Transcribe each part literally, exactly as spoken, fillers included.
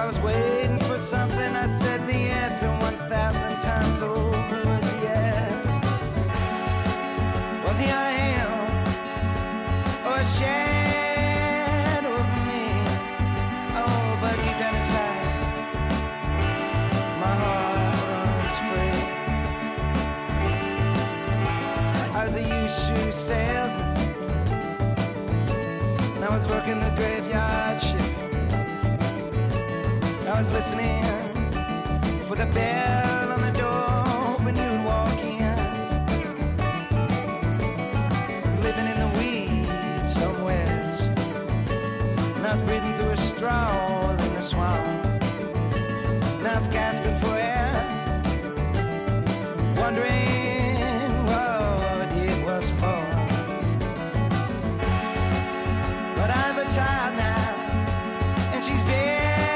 I was waiting for something, I said the answer one thousand times over was yes. Well, here I am, or a shadow of me. Oh, but deep down inside, my heart runs free. I was a used shoe salesman, and I was working the graveyard shift. I was listening for the bell on the door when you'd walk in. I was living in the weeds somewheres, and I was breathing through a straw in the swamp. And I was gasping for air, wondering what it was for. But I have a child now, and she's been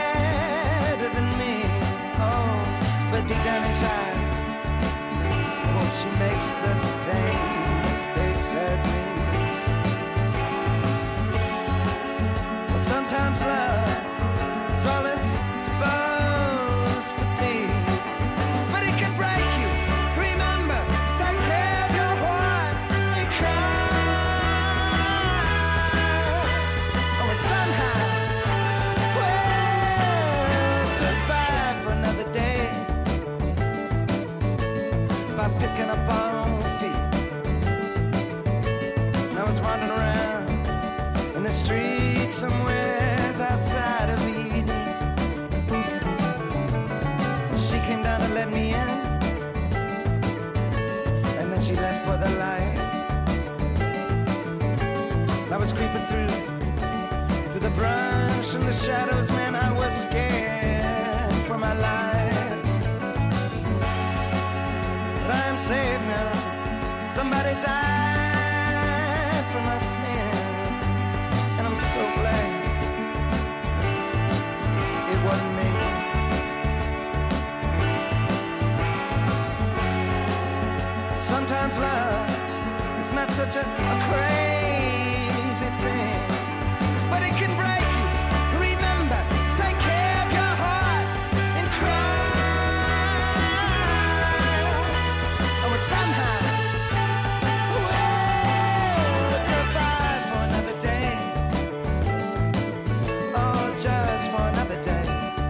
but deep down inside, oh, she makes the same mistakes as me. Well, sometimes love is all it's supposed to be, but it can break you. Remember, take care of your heart and cry. Oh, and somehow we'll survive for another day by picking up on feet. And I was wandering around in the streets somewhere outside of Eden. She came down to let me in, and then she left for the light. And I was creeping through, through the brush and the shadows, man, I was scared for my life. But I am saved now. Somebody died for my sins, and I'm so glad it wasn't me. Sometimes love is not such a, a crazy thing, but it can break you. Remember, take care of your heart and cry. Somehow we'll survive for another day. Oh, just for another day.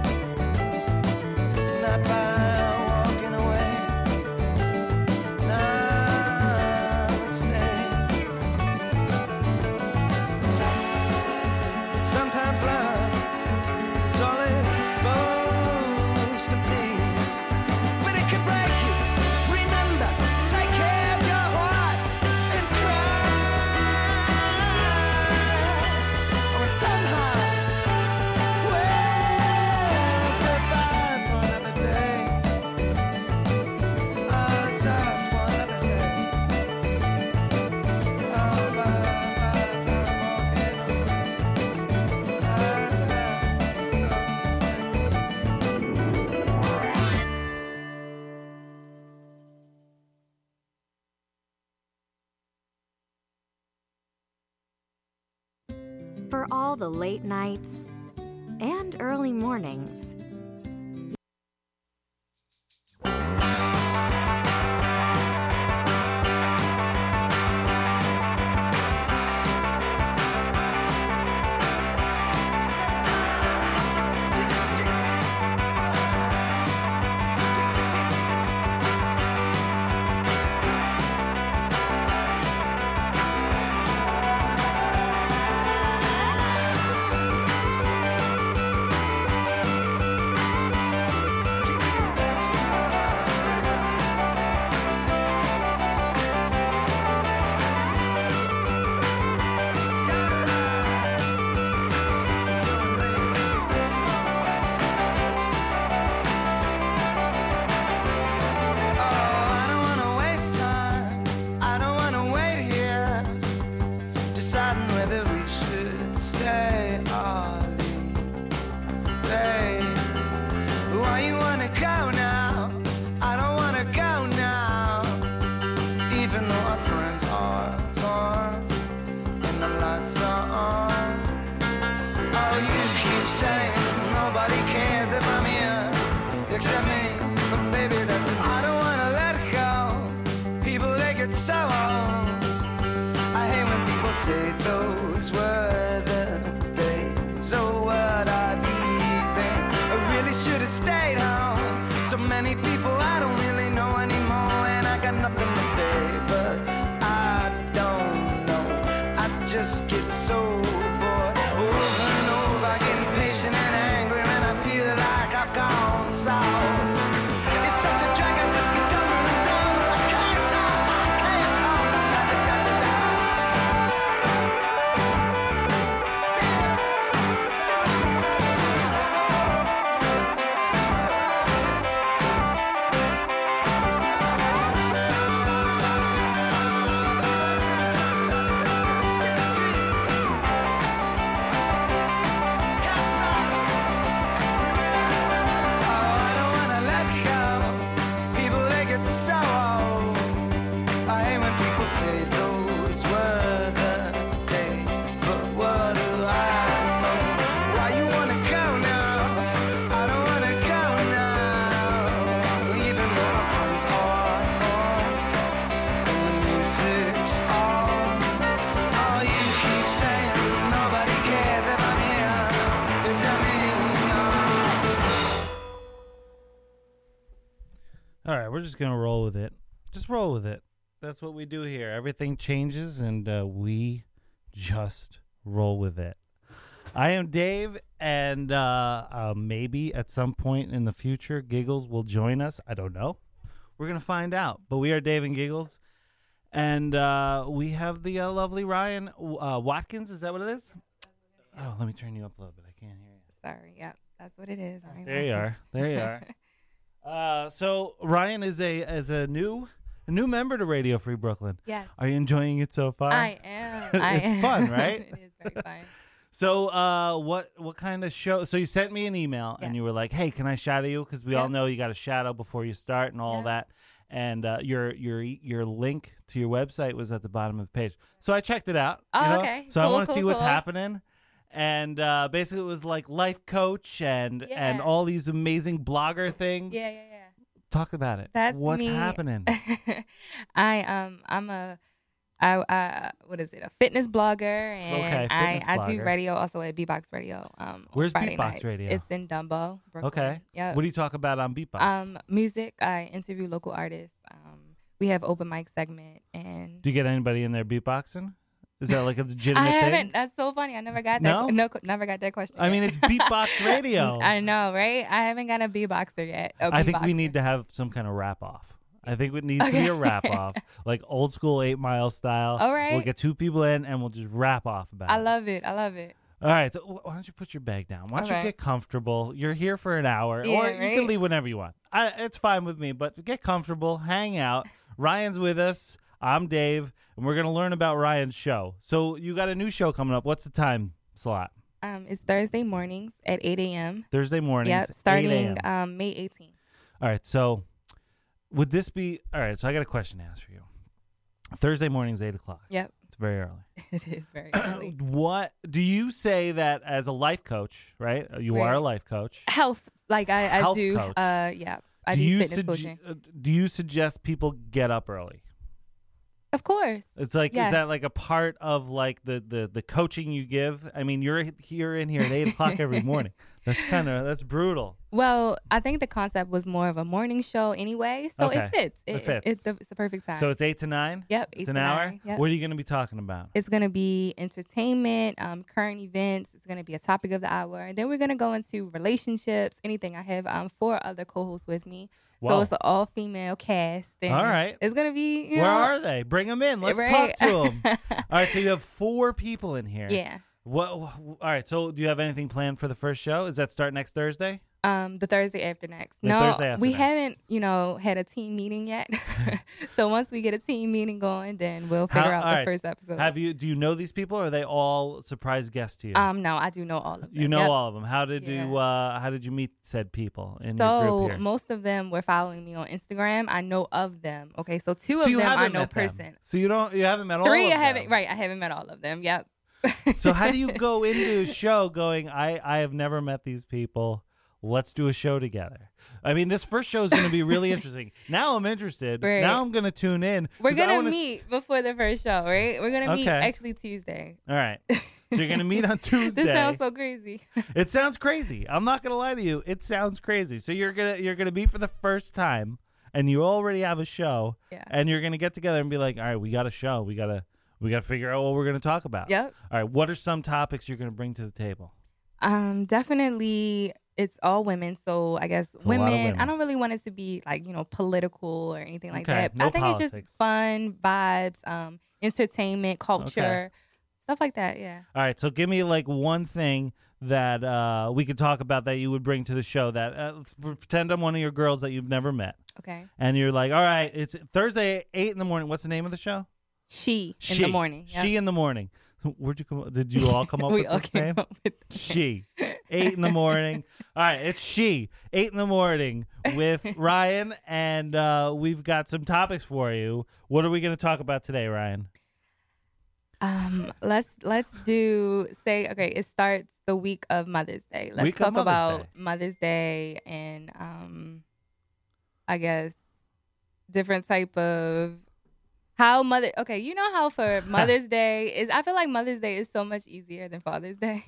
Not by walking away. Not stay. But sometimes love is all it's supposed to be, but it can break you. Take care of your heart and cry. Oh, and somehow we'll survive for another day. Oh, just for another day. Oh, bye, bye, bye, For all the late nights and early mornings. saying nobody cares. those were the days. Oh, what are these then? I really should have stayed home. So many people I don't really know anymore, and I got nothing to say, but I don't know. I just get so bored over and over, getting patient and angry, and I feel like I've gone sour. It's such a drag, I just get dumber and dumber. I can't talk, I can't talk. Da, da, da, All right, we're just going to roll with it. Just roll with it. That's what we do here. Everything changes, and uh, we just roll with it. I am Dave, and uh, uh, maybe at some point in the future, Giggles will join us. I don't know. We're going to find out. But we are Dave and Giggles, and uh, we have the uh, lovely Ryan uh, Watkins. Is that what it is? Oh, let me turn you up a little bit. I can't hear you. Sorry. Yep, that's what it is. Ryan There you Watkins. are. There you are. Uh, so Ryan is a is a new a new member to Radio Free Brooklyn. Yes. Are you enjoying it so far? I am. I It's am. fun, right? It is very fun. So, uh, what what kind of show? So you sent me an email and Yes. you were like, "Hey, can I shadow you?" Because we all Yeah. know you got to shadow before you start and all Yeah. that. And uh, your your your link to your website was at the bottom of the page. So I checked it out. Oh, you know? okay. So I Cool, want to cool, see what's cool. happening. And uh, basically, it was like life coach and and Yeah. all these amazing blogger things. Yeah, yeah, yeah. Talk about it. That's What's me. happening? I um I'm a I I what is it? A fitness blogger, and Okay, fitness I I do blogger. radio also at Beatbox Radio. Um, on Where's Friday Beatbox nights. Radio? It's in Dumbo, Brooklyn. Okay. Yeah. What do you talk about on Beatbox? Um, music. I interview local artists. Um, we have open mic segment, and do you get anybody in there beatboxing? Is that like a legitimate I thing? haven't. That's so funny. I never got No? that. No, never got that question. I yet. mean, it's Beatbox Radio. I know, right? I haven't got a beatboxer yet. a I think we beatboxer. need to have some kind of wrap off. I think it needs to be a wrap off, like old school Eight Mile style. All right. We'll get two people in and we'll just wrap off about I it. love it. I love it. All right. So wh- why don't you put your bag down? Why don't you Okay. get comfortable? You're here for an hour, Yeah, or you can right? leave whenever you want. I, it's fine with me, but get comfortable, hang out. Ryan's with us. I'm Dave, and we're gonna learn about Ryan's show. So you got a new show coming up. What's the time slot? Um, it's Thursday mornings at eight a.m. Thursday mornings. Yep, eight starting a.m. um May eighteenth. All right. So would this be all right? So I got a question to ask for you. Thursday mornings, eight o'clock. Yep, It's very early. it is very early. What do you say that as a life coach? Right, you are Right. a life coach. Health, like I, I Health do. coach. Uh, yeah, I do do, you fitness sugge- coaching. uh, do you suggest people get up early? Of course. It's like, is Yes. that like a part of like the, the, the coaching you give? I mean, you're here in here at eight o'clock every morning. That's kind of, that's brutal. Well, I think the concept was more of a morning show anyway, so Okay. it fits. It It, fits. it's, the, it's the perfect time. So it's eight to nine? yep, It's eight an to hour? nine, yep. What are you going to be talking about? It's going to be entertainment, um, current events. It's going to be a topic of the hour. And then we're going to go into relationships, anything. I have um, four other co-hosts with me. Wow. So it's an all-female cast. And All right. It's going to be, you Where know. are they? Bring them in. Let's right? talk to them. All right, so you have four people in here. Yeah. What? All right, so do you have anything planned for the first show? Is that start next Thursday? Um, the Thursday after next. The no, Thursday after we next. haven't, you know, had a team meeting yet. So once we get a team meeting going, then we'll figure How- out all the right. first episode. Have you? Do you know these people? Or are they all surprise guests to you? Um, no, I do know all of them. you know Yep. all of them. How did you? Yeah. Uh, how did you meet said people in So your group here? most of them were following me on Instagram. I know of them. Okay, so two So of you them I haven't know met them. person. So you don't. You haven't met all. Three of I haven't. them. Right, I haven't met all of them. Yep. So how do you go into a show going? I I have never met these people. Let's do a show together. I mean, this first show is going to be really interesting. Now I'm interested. Right. Now I'm going to tune in. We're 'cause I gonna wanna s- meet before the first show, right? We're gonna meet Okay. actually Tuesday. All right. So you're going to meet on Tuesday. This sounds so crazy. It sounds crazy. I'm not going to lie to you. It sounds crazy. So you're going to you're going to meet for the first time and you already have a show Yeah. and you're going to get together and be like, "All right, we got a show. We got to we got to figure out what we're going to talk about." Yep. All right, what are some topics you're going to bring to the table? Um, definitely it's all women. So I guess a lot of women, women. I don't really want it to be like, you know, political or anything like Okay, that. no I think it's politics. just fun, vibes, um, entertainment, culture, stuff like that. Yeah. All right, so give me like one thing that uh, we could talk about that you would bring to the show that uh, let's pretend I'm one of your girls that you've never met. Okay. And you're like, "All right, it's Thursday, eight in the morning. What's the name of the show?" She, She in the morning. Yep. She in the morning. Where'd you come up? Did you all come up we with all this came name? up with that. She. Eight in the morning. All right, it's She. Eight in the morning with Ryan, and uh, we've got some topics for you. What are we going to talk about today, Ryan? Um, let's let's do say okay. It starts the week of Mother's Day. Let's Week of talk Mother's about Day. Mother's Day and um, I guess different type of how mother. Okay, you know how for Mother's Day is. I feel like Mother's Day is so much easier than Father's Day.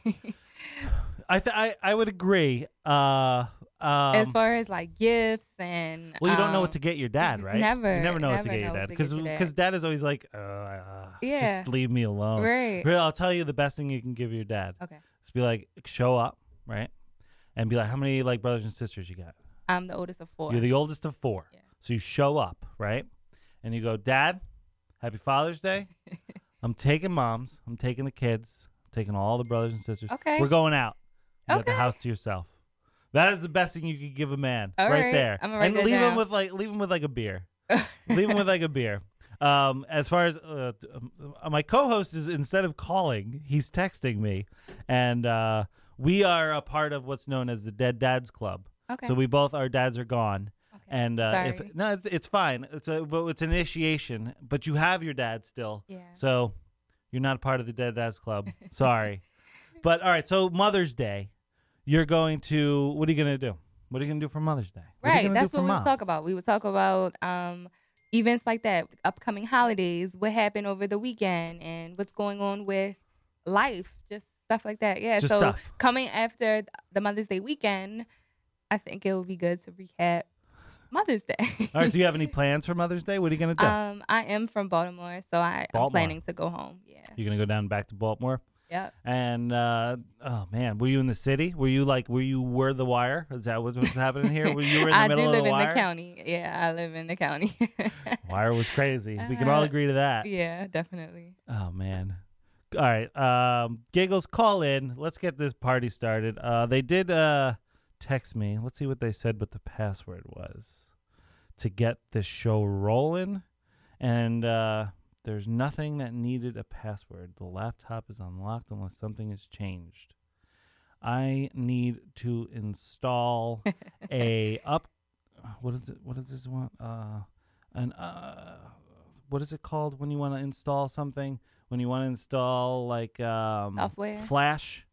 I th- I I would agree. Uh, um, as far as like gifts and well, you don't know um, what to get your dad, right? never, You never know what to never get your know dad what to because get your because dad. dad is always like, uh, uh, Yeah. just leave me alone. Right. Really, I'll tell you the best thing you can give your dad. Okay. Just be like, show up, right, and be like, how many like brothers and sisters you got? I'm the oldest of four. You're the oldest of four. Yeah. So you show up, right? And you go, "Dad, happy Father's Day. I'm taking moms. I'm taking the kids. I'm taking all the brothers and sisters. Okay. We're going out. You got the Okay. house to yourself." That is the best thing you could give a man All right, right. there. I'm gonna write and that leave him down. with like leave him with like a beer. leave him with like a beer. Um, as far as uh, t- um, my co-host is, instead of calling, he's texting me, and uh, we are a part of what's known as the Dead Dads Club. Okay. So we both our dads are gone. Okay. And uh, if Sorry. no, it's, it's fine. It's a but it's an initiation, but you have your dad still. Yeah. So you're not a part of the Dead Dads Club. Sorry. But all right. So Mother's Day, you're going to. What are you going to do? What are you going to do for Mother's Day? What are you Right. gonna That's do what for we would moms? talk about. We would talk about um, events like that, upcoming holidays, what happened over the weekend, and what's going on with life, just stuff like that. Yeah. Just so stuff. coming after the Mother's Day weekend, I think it would be good to recap Mother's Day. All right. Do you have any plans for Mother's Day? What are you going to do? um, I am from Baltimore, so I, Baltimore. I'm planning to go home. Yeah. you're going to go down back to Baltimore. Yep. And uh, oh man, were you in the city? Were you like, were you where the wire? Is that what was happening here? Were you were in the I middle do of live the in wire? the county. Yeah, I live in the county. Wire was crazy. We can all Uh, agree to that. Yeah, definitely. Oh man. All right. Um, Giggles, call in. Let's get this party started. Uh, they did uh, text me. Let's see what they said what the password was to get this show rolling. And uh, there's nothing that needed a password. The laptop is unlocked unless something has changed. I need to install a up. What is it? What is this one? Uh, an uh, what is it called when you want to install something? When you want to install like um, Software? Flash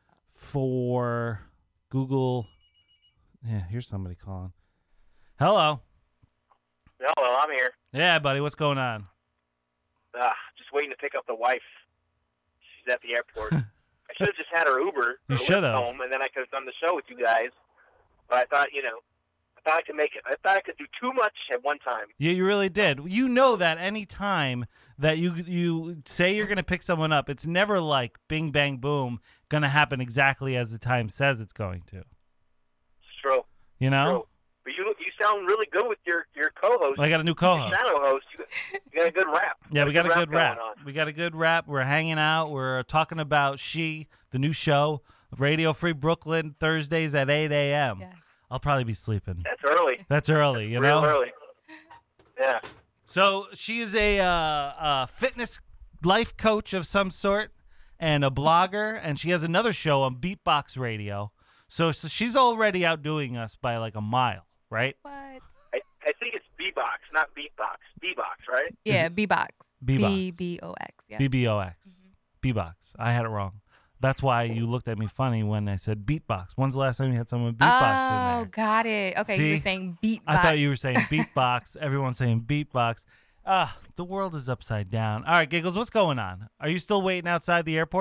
for Google. Yeah, here's somebody calling. Hello. Hello, I'm here. Yeah, buddy. What's going on? Uh, just waiting to pick up the wife. She's at the airport. I should have just had her Uber You or should Lyft have. home, and then I could have done the show with you guys. But I thought, you know, I thought I could make it. I thought I could do too much at one time. Yeah, you really did. You know that any time that you you say you're going to pick someone up, it's never like bing, bang, boom, going to happen exactly as the time says it's going to. It's true. You know? True. But you you sound really good with your, your co-host. I got a new Your co-host. shadow host. You, you got a good rap. Yeah, we got a good rap. going on. We got a good rap. We're hanging out. We're talking about She, the new show, Radio Free Brooklyn, Thursdays at eight a.m. Yes. I'll probably be sleeping. That's early. That's early, you Real know? early. Yeah. So she is a, uh, a fitness life coach of some sort and a blogger, and she has another show on Beatbox Radio. So, so she's already outdoing us by like a mile, right? What? I, I think it's B-Box, not Beatbox. B-Box, right? Yeah, B-Box. B-Box. B B O X. Yeah. B B O X. B-Box. I had it wrong. That's why you looked at me funny when I said beatbox. When's the last time you had someone beatbox in Oh, there? got it. Okay, you were See? saying beatbox. I thought you were saying beatbox. Everyone's saying beatbox. Ah, the world is upside down. All right, Giggles, what's going on? Are you still waiting outside the airport?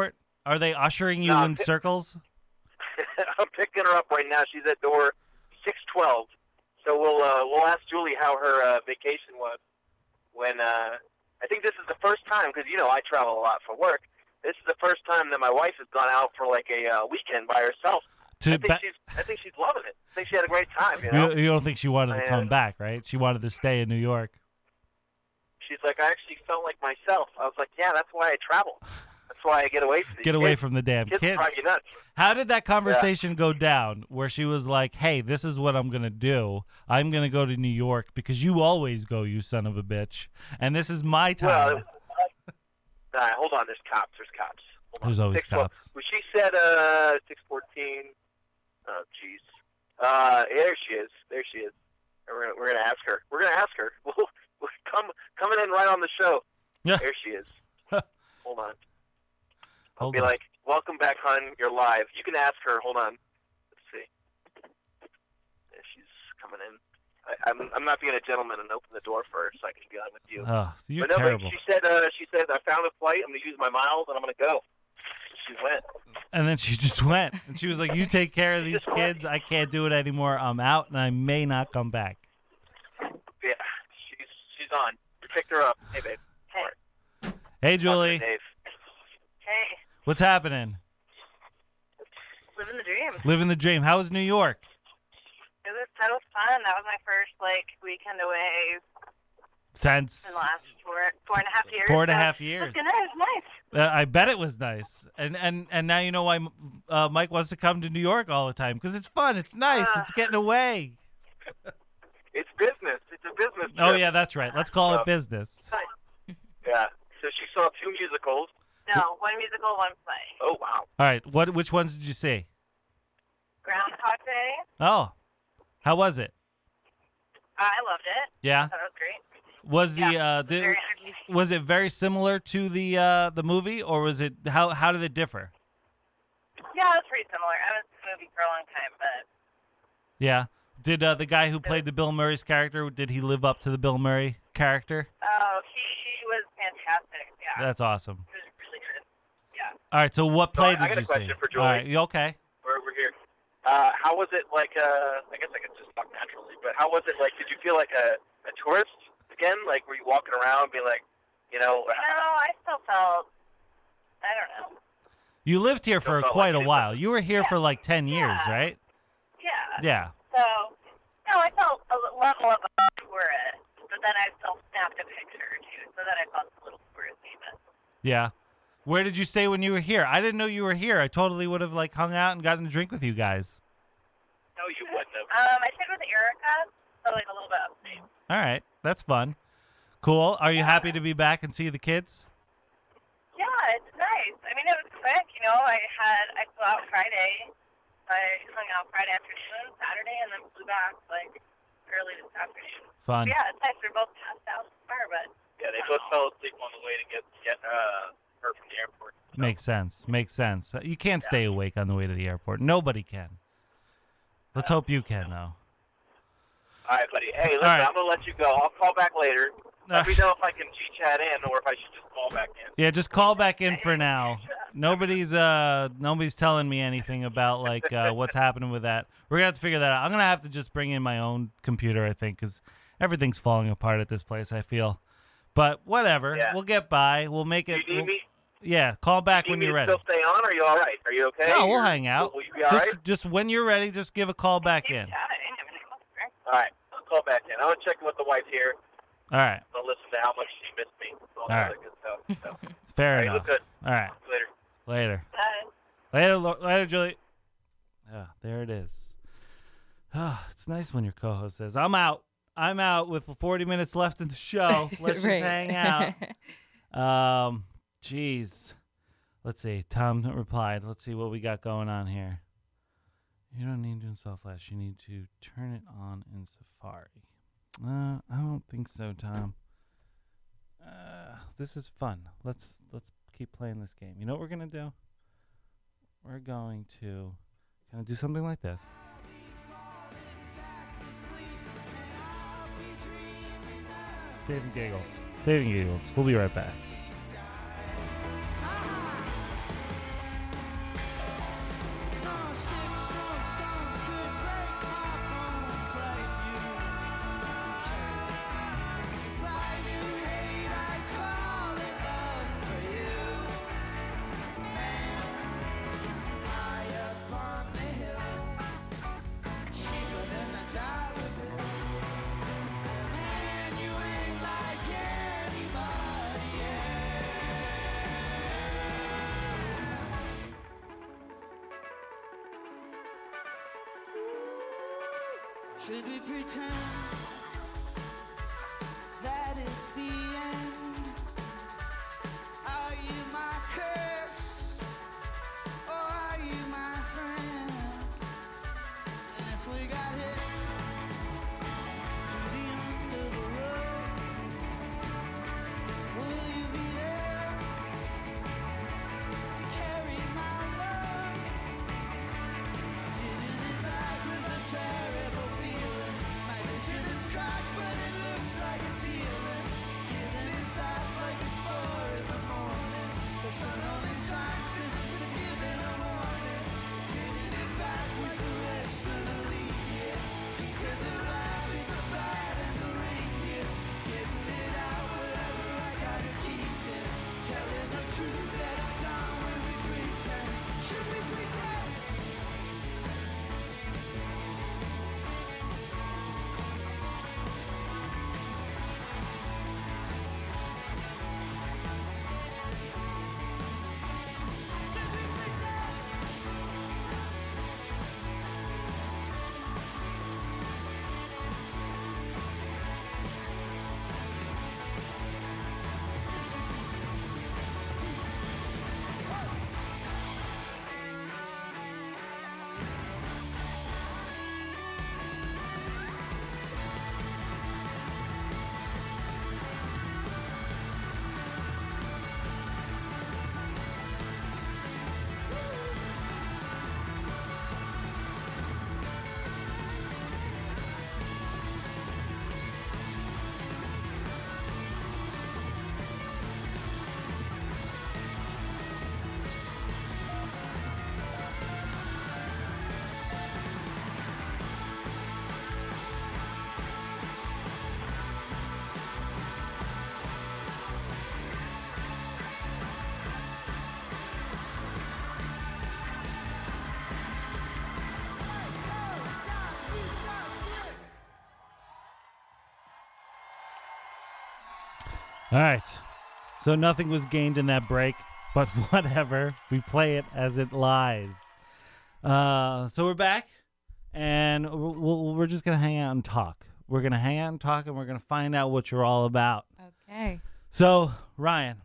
Are they ushering you No, in pi- circles? I'm picking her up right now. She's at door six twelve. So we'll uh, we'll ask Julie how her uh, vacation was. When uh, I think this is the first time, because you know I travel a lot for work. This is the first time that my wife has gone out for like a uh, weekend by herself. To I think ba- she's I think she's loving it. I think she had a great time. You know. you, you don't think she wanted to I, uh, come back, right? She wanted to stay in New York. She's like, I actually felt like myself. I was like, yeah, that's why I travel. That's why I get away from these Get away kids. from the damn Kids kids. drive you nuts. How did that conversation go down where she was like, hey, this is what I'm going to do. I'm going to go to New York because you always go, you son of a bitch. And this is my time. Well, all right, hold on. There's cops. There's cops. Hold on. There's always six, twelve. cops. Well, she said uh, six fourteen. Oh, jeez. Uh, there she is. There she is. We're gonna, we're gonna ask her. We're gonna ask her. We'll, we'll come coming in right on the show. Yeah. There she is. Hold on. I'll Hold be on. like, welcome back, hon. You're live. You can ask her. Hold on. Let's see. There she's coming in. I, I'm I'm not being a gentleman and open the door for her so I can get on with you. Oh, you're but no, terrible. but she said uh, she said I found a flight. I'm gonna use my miles and I'm gonna go. She went. And then she just went. And she was like, you take care of She these just went. kids. I can't do it anymore. I'm out, and I may not come back. Yeah, she's she's on. We picked her up. Hey, babe. Hey. Hey, Julie. Dave. Hey, What's happening? living the dream. Living the dream. How was New York? It was so fun. That was my first like weekend away Since in the last four four and a half years. four and a so half It years. was good. It was nice. Uh, I bet it was nice. And and and now you know why uh, Mike wants to come to New York all the time, because it's fun. It's nice. Uh. It's getting away. It's business. It's a business. Oh trip. yeah, that's right. Let's call Uh, it business. Yeah. So she saw two musicals. No, one musical, one play. Oh wow. All right. What? Which ones did you see? Groundhog Day. Oh, how was it? I loved it. Yeah. I thought it was great. Was the Yeah, uh, did, Very was it very similar to the uh, the movie, or was it how how did it differ? Yeah, it was pretty similar. I haven't seen the movie for a long time, but Yeah. Did uh, the guy who played the Bill Murray's character, did he live up to the Bill Murray character? oh, he was fantastic. Yeah, That's awesome. he was really good. Yeah. All right. So what So play I- I did got a you question see? for Julie. All right. You okay? We're we're here. Uh, how was it like? Uh, I guess I could just talk naturally. But how was it like? Did you feel like a, a tourist again? Like were you walking around, being like, you know? No, I still felt. I don't know. You lived here for Felt quite like a it. while. You were here for like ten years, Yeah. right? Yeah. Yeah. So, no, I felt a l- level of a tourist, but then I still snapped a picture or two, so then I felt a little touristy. But Yeah. Where did you stay when you were here? I didn't know you were here. I totally would have like hung out and gotten a drink with you guys. No, you wouldn't have. um, I stayed with Erica, so like a little bit upstate. All right. That's fun. Cool. Are you happy to be back and see the kids? Yeah, it's nice. I mean, it was quick. You know, I had I flew out Friday. I hung out Friday afternoon, Saturday, and then flew back like early this afternoon. Fun. But yeah, it's nice. We're both passed out so far, but Yeah, they both fell asleep on the way to get get uh, her from the airport. So, Makes sense. Makes sense. You can't stay awake on the way to the airport. Nobody can. Let's hope you can, though. All right, buddy. Hey, listen, right. I'm gonna let you go. I'll call back later. Let Uh, me know if I can G-chat in or if I should just call back in. Yeah, just call back in for now. Nobody's uh nobody's telling me anything about like uh, what's happening with that. We're gonna have to figure that out. I'm gonna have to just bring in my own computer, I think, because everything's falling apart at this place. I feel, but whatever. Yeah. We'll get by. We'll make Do it. you need we'll- me? yeah, call back Do you when need you're me ready. to still stay on? Or are you all right? Are you okay? No, we'll You're- hang out. Will, will you be all Just right? just when you're ready, just give a call back keep in. chatting. I mean, it was great. All right, I'll call back in. I'm gonna check in with the wife here. All right, I'll listen to how much she missed me. All, All that right. good stuff. So. fair All right, enough. look good. All right, Later. later. Bye. Later, Lo- later, Julie. Ah, there it is. Ah, it's nice when your co-host says, "I'm out. I'm out." With forty minutes left in the show, let's Right. just hang out. Um, jeez. Let's see. Tom replied. Let's see what we got going on here. You don't need to install Flash. You need to turn it on in Safari. Uh, I don't think so, Tom. Uh, this is fun. Let's let's keep playing this game. You know what we're gonna do? We're going to kind of do something like this. Dave and Giggles. Dave and Giggles. We'll be right back. Should we pretend that it's the end? Are you my curse, or are you my friend? And if we got hit to the end of the road, will you be there to carry my love? Getting it back with a terrible feeling. My vision is cracked, but it looks like it's healing. Giving it back like it's four in the morning. The sun only shines 'cause it's been given a warning. Giving it back with the rest of the league, yeah. Keeping the right with the bad and the ring, yeah. Getting it out whatever I gotta keep it. Telling the truth that I'm down when we pretend. Should we pretend? All right. So nothing was gained in that break, but whatever. We play it as it lies. Uh, so we're back, and we'll, we'll, we're just going to hang out and talk. We're going to hang out and talk, and we're going to find out what you're all about. Okay. So, Ryan,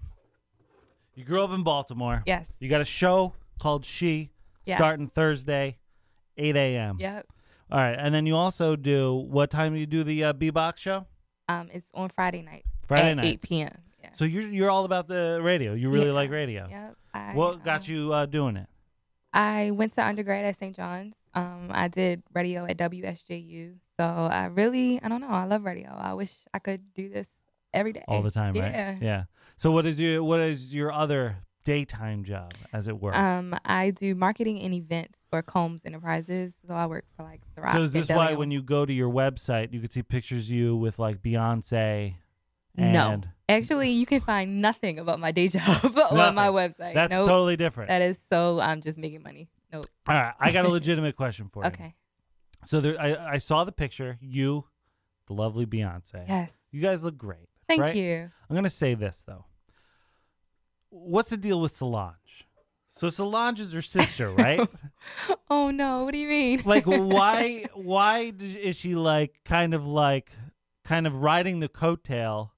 you grew up in Baltimore. Yes. You got a show called She, Yes. starting Thursday, eight a.m. Yep. All right. And then you also do, what time do you do the uh, B-Box show? Um, it's on Friday nights. Friday at nights. eight p.m. Yeah. So you're you're all about the radio. You really Yeah. like radio. Yep. I, What got um, you uh, doing it? I went to undergrad at Saint John's. Um, I did radio at W S J U. So I really, I don't know, I love radio. I wish I could do this every day. All the time, yeah. right? Yeah. So what is your what is your other daytime job, as it were? Um, I do marketing and events for Combs Enterprises. So I work for like Ciroc. so is and this why Deleon. when you go to your website, you can see pictures of you with like Beyonce? No. And Actually, you can find nothing about my day job on my website. that's Nope. totally different. That is so, I'm just making money. Nope. All right, I got a legitimate question for you. Okay. So there, I, I saw the picture. You, the lovely Beyonce. Yes. You guys look great. Thank right? you. I'm gonna say this though. What's the deal with Solange? So Solange is her sister, right? Oh no, what do you mean? Like, why? Why does- is she like kind of like kind of riding the coattail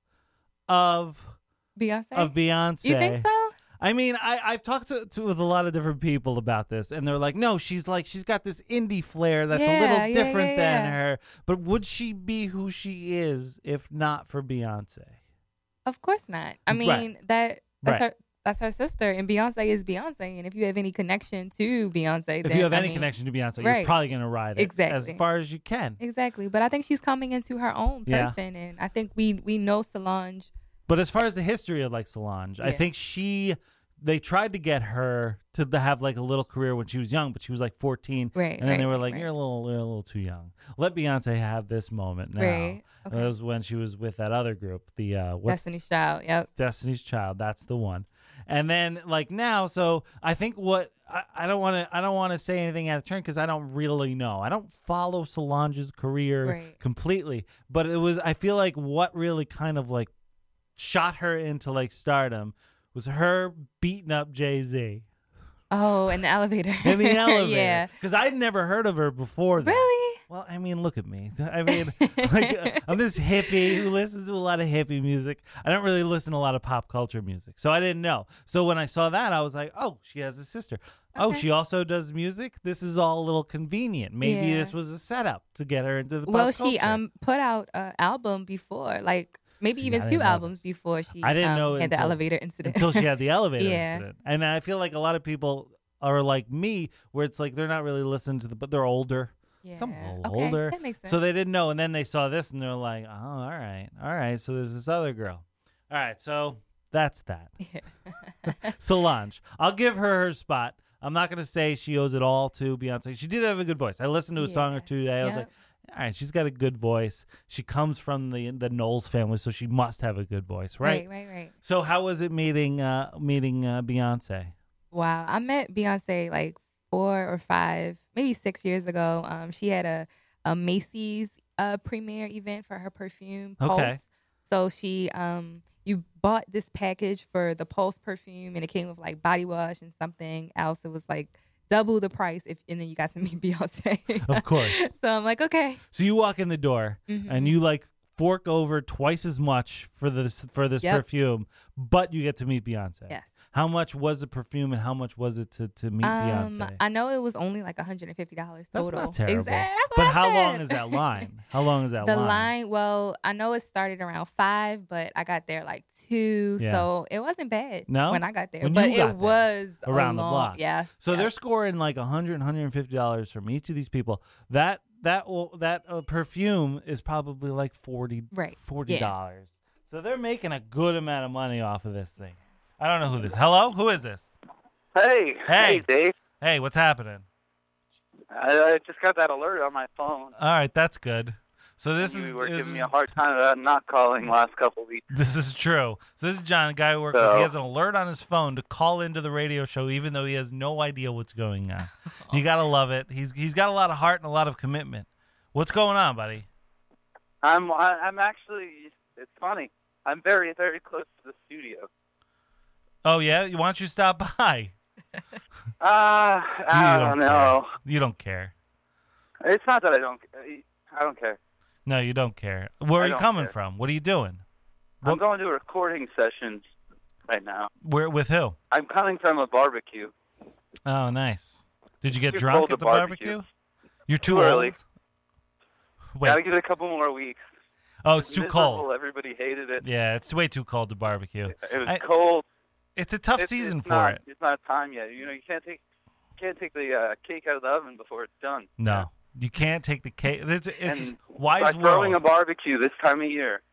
of Beyonce? of Beyonce? You think so? I mean, I, I've talked to, to with a lot of different people about this, and they're like, no, she's like, she's got this indie flair that's a Yeah, little yeah, different yeah, than yeah. her. But would she be who she is if not for Beyonce? Of course not. I mean, Right. that that's Right. her that's her sister, and Beyonce is Beyonce. And if you have any connection to Beyonce, If then, you have I any mean, connection to Beyonce, you're right. probably going to ride it Exactly. as far as you can. Exactly. But I think she's coming into her own Yeah. person, and I think we we know Solange. But as far as the history of like Solange, I Yeah. think she, they tried to get her to the, have like a little career when she was young, but she was like fourteen. Right. And then right, they were right, like, right. you're a little, you're a little too young. Let Beyonce have this moment now. Right. And Okay. that was when she was with that other group, the uh, what's Destiny's Child. Yep. Destiny's Child. That's the one. And then like now, so I think what I, I don't want to I don't want to say anything out of turn because I don't really know. I don't follow Solange's career Right. completely, but it was I feel like what really kind of like shot her into like stardom was her beating up Jay-Z Oh, in the elevator. in the elevator. yeah. Because I'd never heard of her before that. Really? Well, I mean, look at me. I mean, like, uh, I'm this hippie who listens to a lot of hippie music. I don't really listen to a lot of pop culture music, so I didn't know. So when I saw that, I was like, oh, she has a sister. Oh, Okay. she also does music? This is all a little convenient. Maybe Yeah. this was a setup to get her into the pop Well, she culture. um put out an album before, like maybe See, I even didn't two know albums this. before she I didn't um, know had the until- elevator incident. Until she had the elevator Yeah. incident. And I feel like a lot of people are like me, where it's like they're not really listening to the, but they're older. yeah. Come on, okay, older. That makes sense. So they didn't know, and then they saw this, and they're like, "Oh, all right, all right." So there's this other girl. All right, so that's that. Solange, I'll give her her spot. I'm not gonna say she owes it all to Beyonce. She did have a good voice. I listened to a song or Yeah. two today. I was Yep. like, "All right, she's got a good voice. She comes from the the Knowles family, so she must have a good voice, right?" right, right, right. So how was it meeting uh, meeting uh, Beyonce? Wow, I met Beyonce like four or five, maybe six years ago. Um, she had a, a Macy's uh, premiere event for her perfume, Pulse. Okay. So she, um, you bought this package for the Pulse perfume, and it came with like body wash and something else. It was like double the price, if and then you got to meet Beyonce. Of course. So I'm like, okay. So you walk in the door Mhm. and you like fork over twice as much for this for this Yep. perfume, but you get to meet Beyonce. Yes. How much was the perfume and how much was it to, to meet Um, Beyonce? I know it was only like one hundred fifty dollars That's total. not terrible. Exactly. That's what But I how long said. is that line? How long is that The line? line, well, I know it started around five, but I got there like two, Yeah. so it wasn't bad No? when I got there. When but you got it there, was a around the long- block. Yeah. So yeah. they're scoring like one hundred, one hundred fifty dollars from each of these people. That that will, that uh, perfume is probably like forty Right. forty dollars. So they're making a good amount of money off of this thing. I don't know who this. Hello, who is this? Hey, Hey. Dave. Hey, what's happening? I, I just got that alert on my phone. All right, that's good. So this you is were this giving me is- a hard time about not calling last couple weeks. This is true. So this is John, a guy who works with. So- He has an alert on his phone to call into the radio show, even though he has no idea what's going on. You gotta love it. He's he's got a lot of heart and a lot of commitment. What's going on, buddy? I'm I, I'm actually. It's funny. I'm very very close to the studio. Oh yeah, why don't you stop by? Uh, I don't don't know. You don't care. It's not that I don't. I don't care. No, you don't care. Where are I you don't coming care. from? What are you doing? I'm What- going to a recording session right now. Where with who? I'm coming from a barbecue. Oh, nice. Did you get Too drunk cold at to the barbecue. barbecue? You're too, Too early. old. Wait. Gotta give it a couple more weeks. Oh, it's too Miserable. cold. Everybody hated it. Yeah, it's way too cold to barbecue. It was I- cold. It's a tough It's- season it's for not, it. It's not time yet. You know, you can't take can't take the uh, cake out of the oven before it's done. No, you can't take the cake. It's, it's And wise By throwing a world. barbecue this time of year,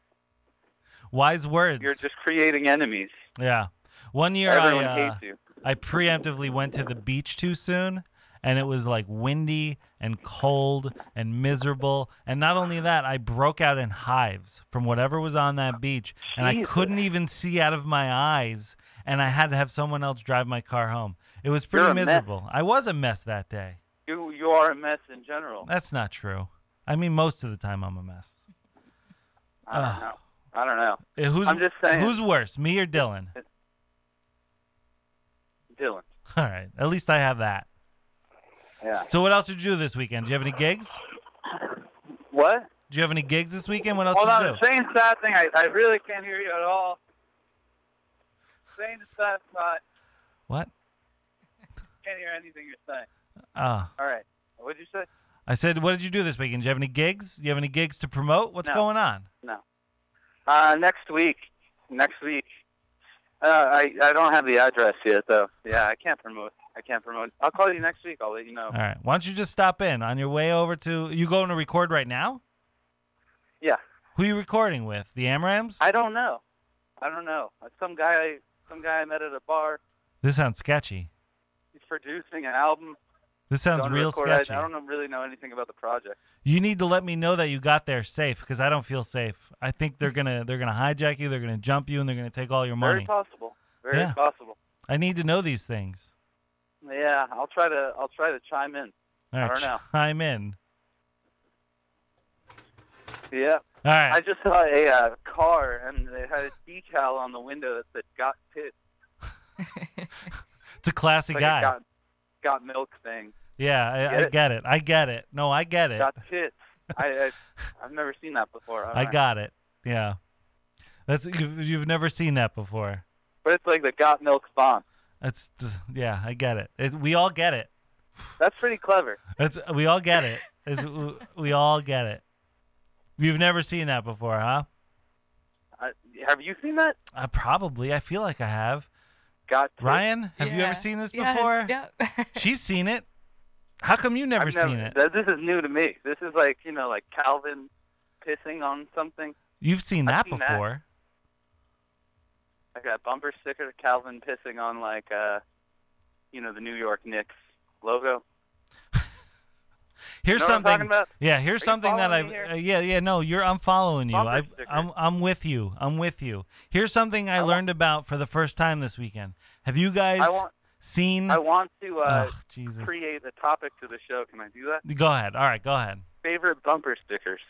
Wise words. you're just creating enemies. Yeah. One year Everyone I uh, hates you. I preemptively went to the beach too soon, and it was like windy and cold and miserable. And not only that, I broke out in hives from whatever was on that beach, and I Jesus. couldn't even see out of my eyes. And I had to have someone else drive my car home. It was pretty You're a mess. miserable. I was a mess that day. You you are a mess in general. That's not true. I mean, most of the time I'm a mess. I don't Ugh. know. I don't know. Uh, Who's I'm just saying. who's worse, me or Dylan? Dylan? All right, at least I have that. Yeah. So what else did you do this weekend? Do you have any gigs? What? Do you have any gigs this weekend? What else Hold did on. you do? Saying sad thing. I I really can't hear you at all. Saying the sad spot. What? Can't hear anything you're saying. Oh, All right. What did you say? I said, what did you do this weekend? Do you have any gigs? Do you have any gigs to promote? What's No. going on? No. Uh, next week. Next week. Uh, I I don't have the address yet though. Yeah, I can't promote. I can't promote. I'll call you next week. I'll let you know. All right. Why don't you just stop in on your way over to? You going to record right now? Yeah. Who are you recording with? The Amrams? I don't know. I don't know. Some guy. Some guy I met at a bar. This sounds sketchy. He's producing an album. This sounds Going to real record. I- sketchy. I don't know, really know anything about the project. You need to let me know that you got there safe because I don't feel safe. I think they're gonna they're gonna hijack you. They're gonna jump you and they're gonna take all your Very money. possible. Very Yeah. possible. I need to know these things. Yeah, I'll try to. I'll try to chime in. All right, I don't know. chime in. Yeah. All right. I just saw a uh, car and it had a decal on the window that said "Got Pit." It's a classy Like guy. a got, got milk thing. Yeah, I, Get I it? get it. I get it. No, I get it. Got tits. I, I I've never seen that before. All I right. got it. Yeah. That's you've, you've never seen that before. But it's like the got milk spawn. That's the, yeah, I get it. it. We all get it. That's pretty clever. That's we all get it. It's, we all get it. You've never seen that before, huh? Uh, have you seen that? Uh, probably. I feel like I have. Got tits. Ryan, have you Yeah. ever seen this Yes, before? yep. She's seen it. How come you never I've seen it? th- This is new to me. This is like, you know, like Calvin pissing on something. You've seen I've that seen that. before. I got a bumper sticker of Calvin pissing on, like, uh, you know, the New York Knicks logo. Here's You know what I'm something. talking about? Yeah, here's Are you something that I. following me here? Uh, yeah, yeah. No, you're. I'm following you. Bumper I, sticker. I'm. I'm with you. I'm with you. Here's something I, I want- learned about for the first time this weekend. Have you guys I want seen? I want to uh, oh, Jesus. create a topic to the show. Can I do that? Go ahead. All right, go ahead. Favorite bumper stickers.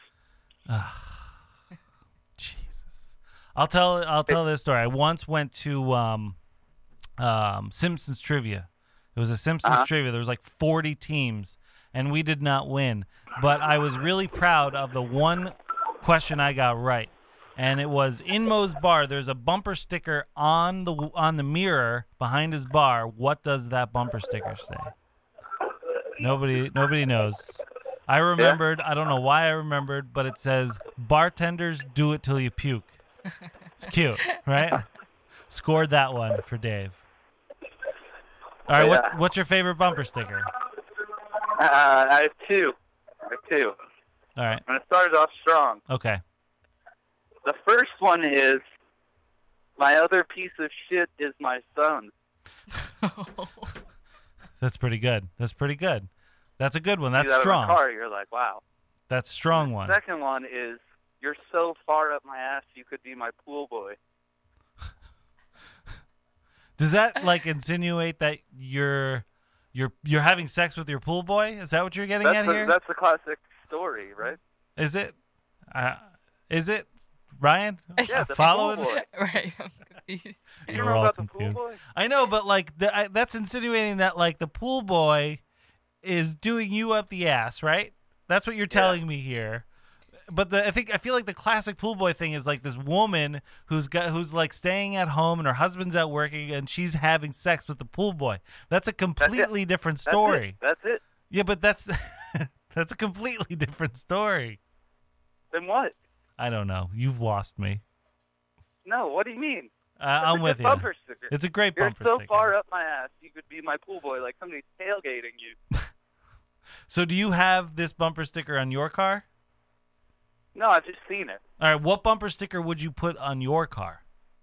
Jesus. I'll tell. I'll tell this story. I once went to um, um, Simpsons trivia. It was a Simpsons Uh-huh. trivia. There was like forty teams, and we did not win. But I was really proud of the one question I got right, and it was in Moe's bar. There's a bumper sticker on the on the mirror behind his bar. What does that bumper sticker say? Nobody. Nobody knows. I remembered. I don't know why I remembered, but it says, "Bartenders, do it till you puke." It's cute, right? Scored that one for Dave. All right, Yeah. what, what's your favorite bumper sticker? Uh, I have two. I have two. All right, I'm going to start it off strong. okay. The first one is, my other piece of shit is my son. That's pretty good. That's pretty good. That's a good one. See That's that in a strong. car, you're like, wow. That's a strong one. Second one is, you're so far up my ass you could be my pool boy. Does that like insinuate that you're you're you're having sex with your pool boy? Is that what you're getting That's at the, here? that's the classic story, right? Is it? Uh, is it? Ryan? Yeah, the Following? pool boy. Right. I'm confused. You You're know all about confused. the pool boy? I know, but like the, I, that's insinuating that like the pool boy is doing you up the ass, right? That's what you're telling me here. But the, I think I feel like the classic pool boy thing is like this woman who's got who's like staying at home and her husband's out working and she's having sex with the pool boy. That's a completely different That's story. it. That's it. Yeah, but that's that's a completely different story. Then what? I don't know. You've lost me. No, what do you mean? Uh, That's I'm a with good you. bumper sticker. It's a great You're bumper so sticker. far up my ass, you could be my pool boy, like somebody's tailgating you. So do you have this bumper sticker on your car? No, I've just seen it. All right, what bumper sticker would you put on your car?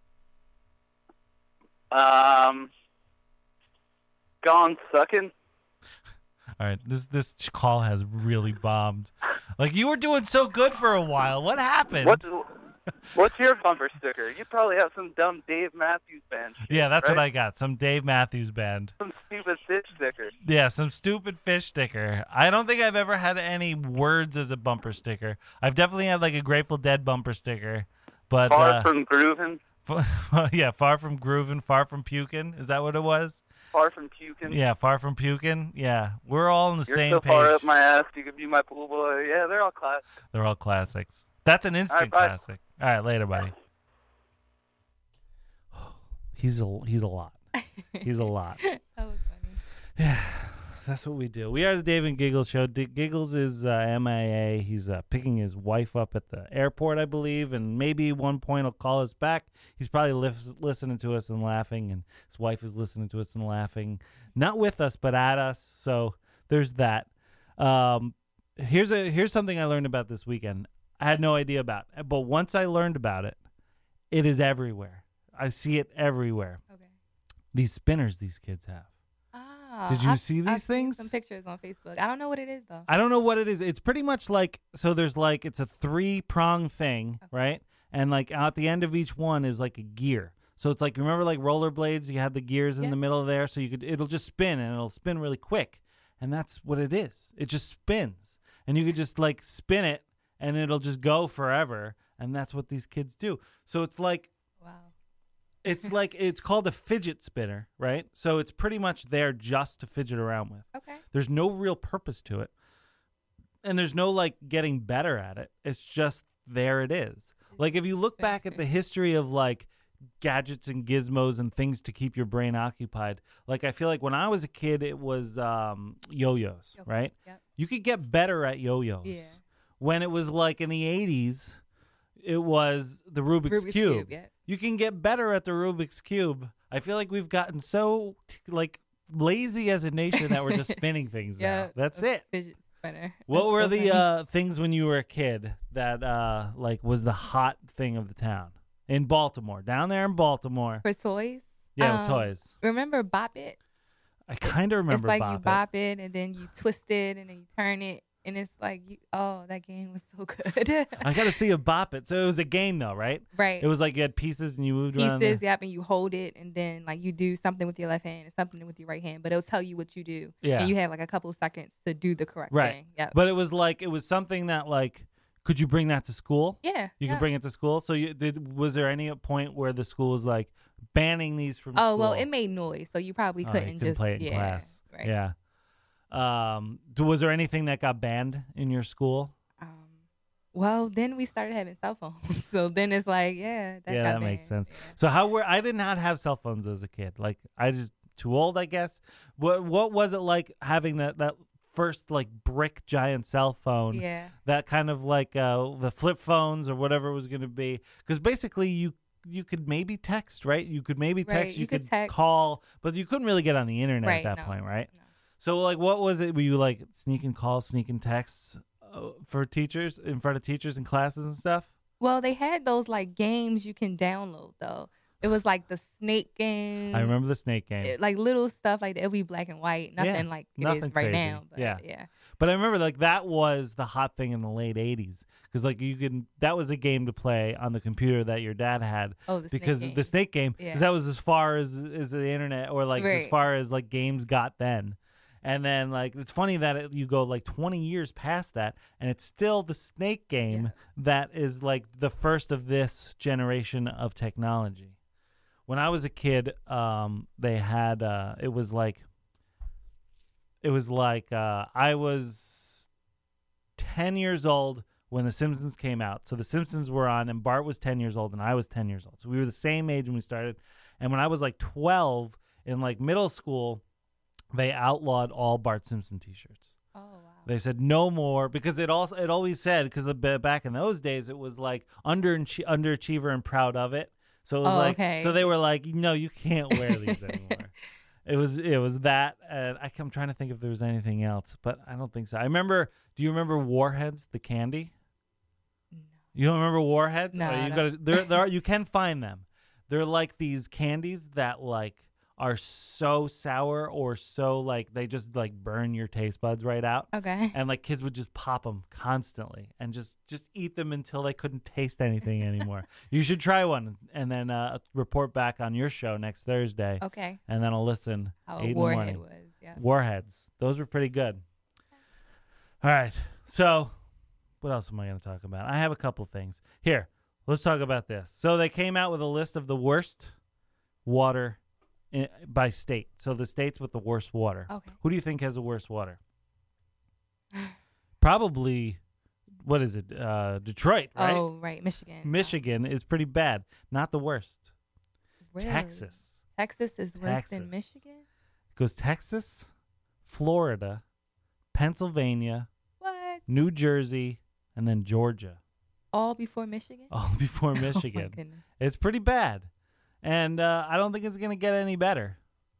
Um, gone sucking. All right, this this call has really bombed. Like you were doing so good for a while. What happened? What's what's your bumper sticker? You probably have some dumb Dave Matthews Band shit, Yeah, that's what right? I got. Some Dave Matthews Band. Some stupid fish sticker. Yeah, some stupid fish sticker. I don't think I've ever had any words as a bumper sticker. I've definitely had like a Grateful Dead bumper sticker, but Far uh, from grooving. yeah, far from grooving, far from puking. Is that what it was? Far from puking. Yeah, far from puking. Yeah, we're all on the You're same so page. far up my ass, you could be my pool boy. Yeah, they're all class. They're all classics. That's an instant bye. classic. All right, later, buddy. He's a he's a lot. He's a lot. That was funny. Yeah, that's what we do. We are the Dave and Giggles show. D- Giggles is uh, M I A. He's uh, picking his wife up at the airport, I believe, and maybe one point he'll call us back. He's probably li- listening to us and laughing, and his wife is listening to us and laughing, not with us but at us. So there's that. Um, here's a here's something I learned about this weekend. I had no idea about, but once I learned about it, it is everywhere. I see it everywhere. Okay. These spinners these kids have. Ah, Did you I've- see these I've seen things? Some pictures on Facebook. I don't know what it is though. I don't know what it is. It's pretty much like, so there's like, it's a three prong thing, Okay. right? And like at the end of each one is like a gear. So it's like, remember like rollerblades, you had the gears in Yeah. the middle there. So you could, it'll just spin and it'll spin really quick. And that's what it is. It just spins. And you could just like spin it and it'll just go forever. And that's what these kids do. So it's like, Wow. it's like, it's called a fidget spinner, right? So it's pretty much there just to fidget around with. Okay. There's no real purpose to it. And there's no like getting better at it. It's just there it is. Like if you look back at the history of like gadgets and gizmos and things to keep your brain occupied, like I feel like when I was a kid, it was um, yo-yos, Okay. right? Yep. You could get better at yo-yos. Yeah. When it was like in the eighties, it was the Rubik's, Rubik's Cube. Cube, yeah. You can get better at the Rubik's Cube. I feel like we've gotten so t- like lazy as a nation that we're just spinning things Yeah. now. That's a it. Fidget spinner. What That's were so the funny. uh, things when you were a kid that uh, like was the hot thing of the town in Baltimore? Down there in Baltimore, for toys? yeah, Um, toys. Remember Bop It? I kind of remember. It's like Bop you It. bop it and then you twist it and then you turn it and it's like you. Oh, that game was so good. I got to see a Bop It. So it was a game though, right? right. It was like you had pieces and you moved around. Pieces, there. yep, and you hold it and then like you do something with your left hand and something with your right hand, but it'll tell you what you do. Yeah. And you have like a couple seconds to do the correct Right. thing. Yep. But it was like it was something that like could you bring that to school? yeah. You yeah. could bring it to school. So you did. Was there any point where the school was like banning these from? Oh school? well, it made noise, so you probably Oh, you couldn't couldn't just play it in yeah, class. Right. Yeah. Um. d- Was there anything that got banned in your school? Um, well, then we started having cell phones, so then it's like, yeah, that yeah, got that makes banned. sense. Yeah. So how were I did not have cell phones as a kid. Like I just too old, I guess. What What was it like having that that first like brick giant cell phone? Yeah. That kind of like uh, the flip phones or whatever it was going to be. Because basically you you could maybe text, right? You could maybe Right, text. you could text. call, but you couldn't really get on the internet Right, at that no, point, right? no. So like, what was it? Were you like sneaking calls, sneaking texts uh, for teachers in front of teachers in classes and stuff? Well, they had those like games you can download though. It was like the snake game. I remember the snake game. it- like little stuff like that. It'll be black and white. Nothing Yeah, like it nothing is right crazy. now. But Yeah. yeah. But I remember like that was the hot thing in the late eighties because like you could that was a game to play on the computer that your dad had Oh, the because snake game. the snake game because Yeah. that was as far as as the internet or like as Right. far as like games got then. And then like it's funny that it, you go like twenty years past that and it's still the snake game Yeah. that is like the first of this generation of technology. When I was a kid, um, they had uh, it was like it was like uh, I was ten years old when The Simpsons came out. So The Simpsons were on, and Bart was ten years old, and I was ten years old. So we were the same age when we started. And when I was like twelve in like middle school, they outlawed all Bart Simpson T-shirts. Oh wow. They said no more because it also it always said because the back in those days it was like under underachiever and proud of it. So it was Oh, like okay. so they were like no you can't wear these anymore. It was it was that and I, I'm trying to think if there was anything else, but I don't think so. I remember. Do you remember Warheads, the candy? No. You don't remember Warheads? No, Oh, I you don't. gotta. There, there are, you can find them. They're like these candies that like are so sour or so like they just like burn your taste buds right out. Okay. And like kids would just pop them constantly and just just eat them until they couldn't taste anything anymore. You should try one and then uh, report back on your show next Thursday. Okay. And then I'll listen. How eight a in the warhead morning. was. Yeah. Warheads. Those were pretty good. All right. So, what else am I going to talk about? I have a couple things. Here, let's talk about this. So, they came out with a list of the worst water in, by state. So, the states with the worst water. Okay. Who do you think has the worst water? Probably, what is it? Uh, Detroit, right? Oh, right. Michigan. Michigan is pretty bad. Not the worst. Really? Texas. Texas is worse Texas. than Michigan? Goes Texas, Florida, Pennsylvania, What? New Jersey, and then Georgia. All before Michigan? All before Oh, my Michigan. goodness. It's pretty bad. And uh, I don't think it's going to get any better.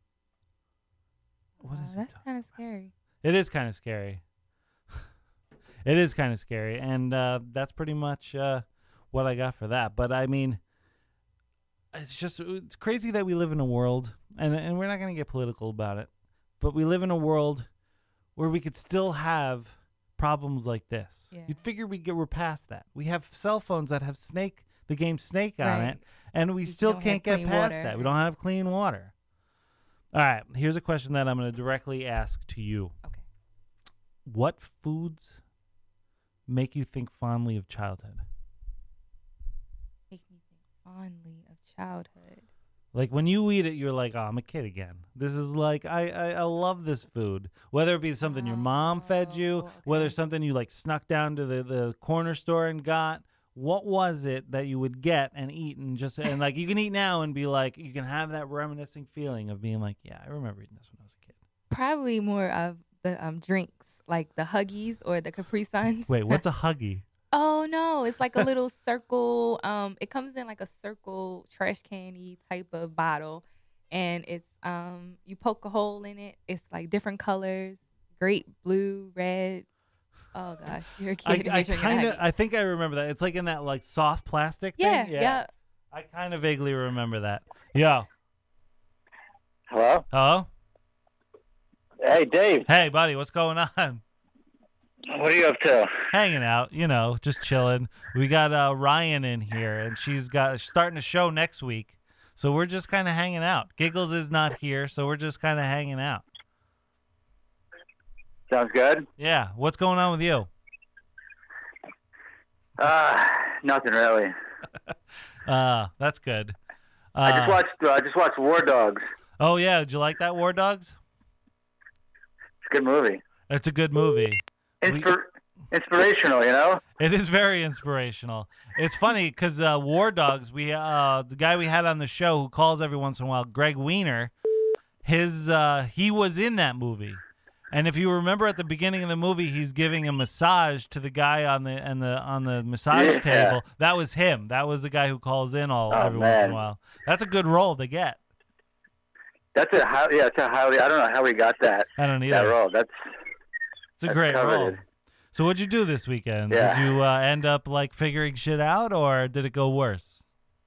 What Wow, is it? that's kind of scary. It is kind of scary. It is kind of scary. And uh, that's pretty much uh, what I got for that. But I mean, it's just, it's crazy that we live in a world, and, and we're not going to get political about it, but we live in a world where we could still have problems like this. Yeah. You'd figure we get, we're past that. We have cell phones that have Snake, the game Snake on Right. it, and we We still don't can't have get clean past water. that. We don't have clean water. All right, here's a question that I'm going to directly ask to you. Okay. What foods make you think fondly of childhood? Make me think fondly of childhood. Like when you eat it, you're like, oh, I'm a kid again. This is like, I, I, I love this food. Whether it be something your mom fed you, Oh, whether okay. something you like snuck down to the, the corner store and got. What was it that you would get and eat and just, and like you can eat now and be like, you can have that reminiscing feeling of being like, yeah, I remember eating this when I was a kid. Probably more of the um, drinks, like the Huggies or the Capri Suns. Wait, what's a Huggy? Oh no, it's like a little circle. Um, it comes in like a circle trash candy type of bottle, and it's um, you poke a hole in it. It's like different colors: grape, blue, red. Oh gosh, you're a kid. I, and I you're drinking a kind of, Huggy. I think I remember that. It's like in that like soft plastic Yeah, thing. yeah. I kind of vaguely remember that. Yo, Hello? hello, Hey, Dave. hey, buddy, what's going on? What are you up to? Hanging out, you know, just chilling. We got uh, Ryan in here, and she's got starting a show next week, so we're just kind of hanging out. Giggles is not here, so we're just kind of hanging out. Sounds good. Yeah, what's going on with you? Uh, nothing really. Uh, that's good. Uh, I just watched. Uh, I just watched War Dogs. Oh yeah, did you like that War Dogs? It's a good movie. It's a good movie. We- Inspir- inspirational, you know. It is very inspirational. It's funny because uh, War Dogs, we uh, the guy we had on the show who calls every once in a while, Greg Wiener, his uh, he was in that movie. And if you remember at the beginning of the movie, he's giving a massage to the guy on the and the on the massage Yeah. table. That was him. That was the guy who calls in all Oh, every once in a man. while. That's a good role to get. That's a how. Yeah, it's a highly. I don't know how we got that I don't that either. role. That's It's a that's great role. coveted. So what'd you do this weekend? Yeah. Did you uh, end up like figuring shit out, or did it go worse?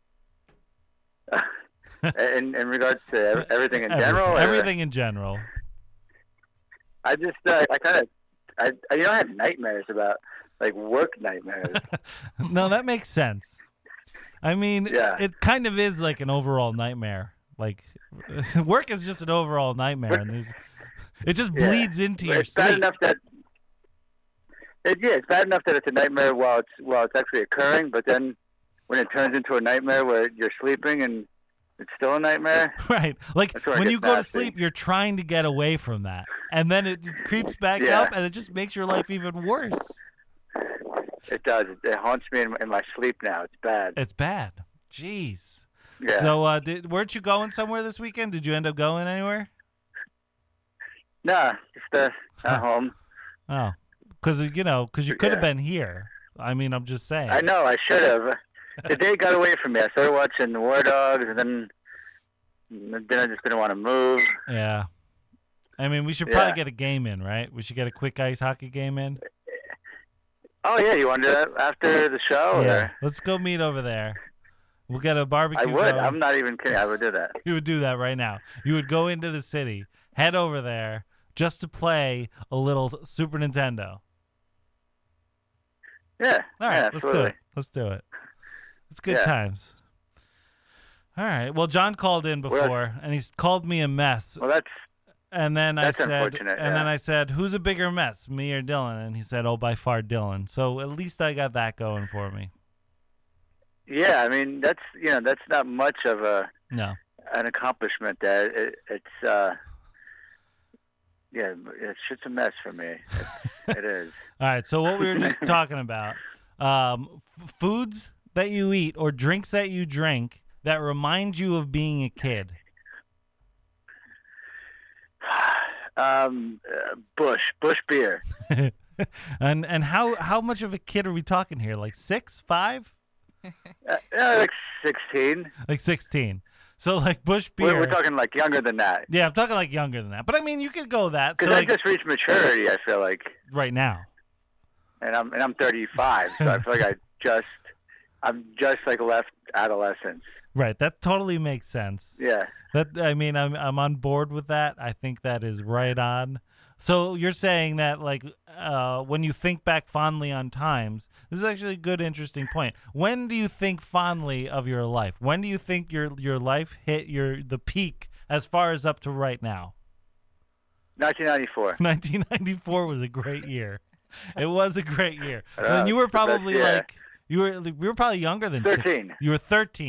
in in regards to ev- everything in Everything, general. or- everything in general. I just uh, I kind of I I- you know I had nightmares about like work nightmares. No, that makes sense. I mean, Yeah. it kind of is like an overall nightmare. Like, work is just an overall nightmare, and there's, it just Yeah. bleeds into But your it's bad sleep. enough that it, yeah, it's bad enough that it's a nightmare while it's while it's actually occurring, but then when it turns into a nightmare where you're sleeping and it's still a nightmare. Right. Like, That's where it when gets you go to nasty. sleep, you're trying to get away from that. And then it creeps back Yeah. up, and it just makes your life even worse. It does. It haunts me in, in my sleep now. It's bad. It's bad. Jeez. Yeah. So, uh, did, weren't you going somewhere this weekend? Did you end up going anywhere? Nah, just uh, at home. Oh. Because, you know, because you could have Yeah. been here. I mean, I'm just saying. I know. I should have. The day got away from me. I started watching War Dogs, and then then I just didn't want to move. Yeah. I mean, we should probably Yeah. get a game in, right? We should get a quick ice hockey game in. Oh yeah, you want to do that after the show? Yeah. Or? Let's go meet over there. We'll get a barbecue I would. going. I'm not even kidding. I would do that. You would do that right now. You would go into the city, head over there, just to play a little Super Nintendo. Yeah. All right, yeah, let's absolutely. do it. Let's do it. It's good Yeah. times. All right. Well, John called in Well, before, and he's called me a mess. Well, that's And then That's I said, unfortunate, and then yeah. I said, who's a bigger mess, me or Dylan? And he said, oh, by far Dylan. So at least I got that going for me. yeah. I mean, that's you know, that's not much of a No. an accomplishment. That it, it's uh, yeah, it's just a mess for me. It's, it is. All right. So what we were just talking about, um, f- foods that you eat or drinks that you drink that remind you of being a kid. Um, uh, Bush, Bush beer. and and how how much of a kid are we talking here? Like six, five, Uh, yeah, like sixteen. like sixteen? So like Bush beer. We're, we're talking like younger than that. Yeah, I'm talking like younger than that. But I mean, you could go that. So Because I like, just reached maturity. I feel like, right now. and I'm and I'm thirty-five, so I feel like I just I'm just like left adolescence. Right. That totally makes sense. Yeah. That I mean, I'm I'm on board with that. I think that is right on. So you're saying that like uh, when you think back fondly on times, this is actually a good, interesting point. When do you think fondly of your life? When do you think your your life hit your the peak as far as up to right now? nineteen ninety-four. nineteen ninety-four was a great year. It was a great year. Uh, and you were the best probably year. like you were you were probably younger than thirteen. You were thirteen.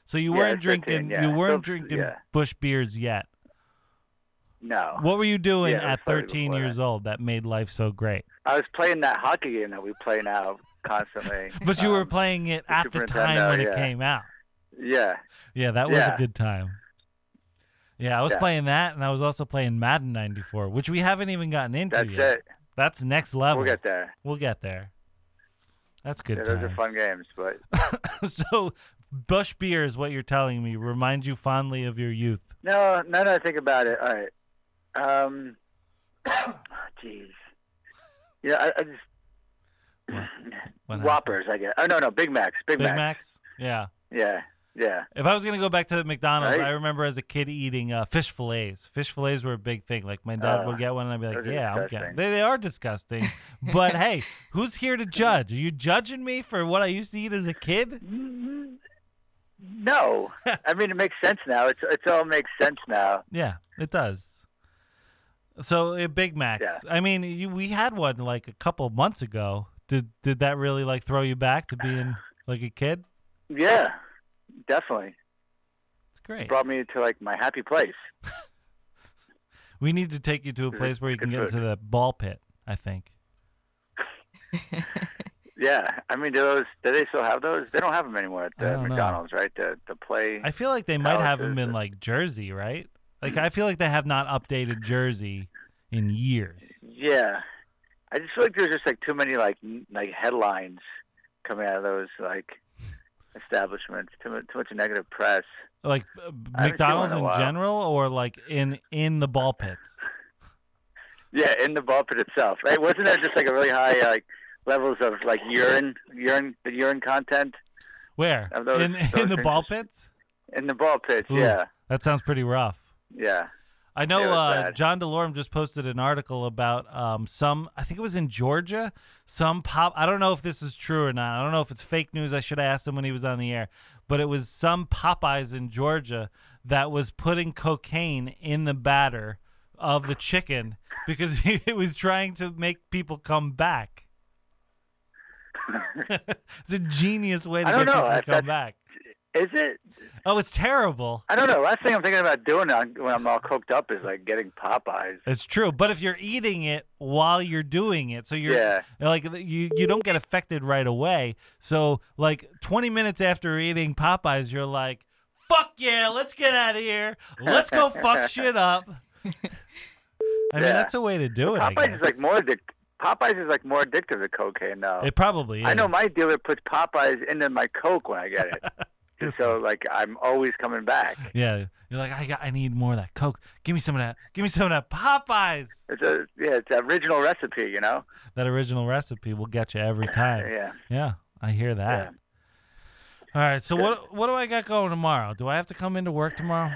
So you Yeah, weren't it's thirteen, drinking. yeah. You weren't So- drinking yeah. Bush beers yet. No. What were you doing Yeah, it was at slightly thirteen before years that. old that made life so great? I was playing that hockey game that we play now constantly. But you were Um, playing it the at Super the time Nintendo, when it yeah. came out. Yeah. Yeah, that was a Yeah. good time. Yeah, I was Yeah. playing that, and I was also playing Madden ninety-four, which we haven't even gotten into That's yet. it. That's next level. We'll get there. We'll get there. That's good Yeah, those are times. fun games, but So, Bush beer is what you're telling me reminds you fondly of your youth. no, now that I think about it, all right. Um, jeez. Yeah, I, I just What Whoppers, I guess. Oh no, no, Big Macs, Big, Big Macs. Macs? Yeah. Yeah, yeah. If I was going to go back to McDonald's, Right? I remember as a kid eating uh, fish fillets. Fish fillets were a big thing. Like, my dad Uh, would get one, and I'd be like, those are yeah, I'm disgusting. getting they, they are disgusting. But, hey, who's here to judge? Are you judging me for what I used to eat as a kid? Mm, No, I mean it makes sense now. It's it's all makes sense now. Yeah, it does. So, uh, Big Macs. Yeah. I mean, you, we had one, like, a couple months ago. Did did that really, like, throw you back to being, like, a kid? Yeah, definitely. It's great. Brought me to like my happy place. We need to take you to a It's place where you can good get food. into the ball pit, I think. Yeah, I mean, do those? Do they still have those? They don't have them anymore at I the don't know. McDonald's, right? The the play. I feel like they might have them Palaces in or- like Jersey, right? Like I feel like they have not updated Jersey in years. Yeah, I just feel like there's just like too many like n- like headlines coming out of those like establishments. Too much, too much negative press. Like uh, I haven't seen McDonald's one in a in while. general, or like in in the ball pits. Yeah, in the ball pit itself, right? Wasn't there just like a really high like levels of like urine, urine, the urine content Where Of those- in those in the things ball is- pits? in the ball pits? Ooh, Yeah, that sounds pretty rough. yeah. I know Yeah, it was uh, bad. John DeLorme just posted an article about um, some, I think it was in Georgia, some pop. I don't know if this is true or not. I don't know if it's fake news. I should have asked him when he was on the air. But it was some Popeyes in Georgia that was putting cocaine in the batter of the chicken because it was trying to make people come back. It's a genius way to I get don't know people to if come that's- back. Is it? Oh, it's terrible. I don't know. Last thing I'm thinking about doing on- when I'm all coked up is like getting Popeyes. It's true, but if you're eating it while you're doing it, so you're Yeah. like you you don't get affected right away. So like twenty minutes after eating Popeyes, you're like, "Fuck yeah, let's get out of here. Let's go fuck shit up." I mean, Yeah. that's a way to do it. I Popeyes guess. is like more addic- Popeyes is like more addictive than cocaine now. It probably is. I know my dealer puts Popeyes into my Coke when I get it. Just so like I'm always coming back. Yeah, you're like, I got, I need more of that Coke. Give me some of that. Give me some of that Popeyes. It's a yeah, it's an original recipe, you know. That original recipe will get you every time. Yeah. Yeah, I hear that. All right, so what what do I got going tomorrow? Do I have to come into work tomorrow?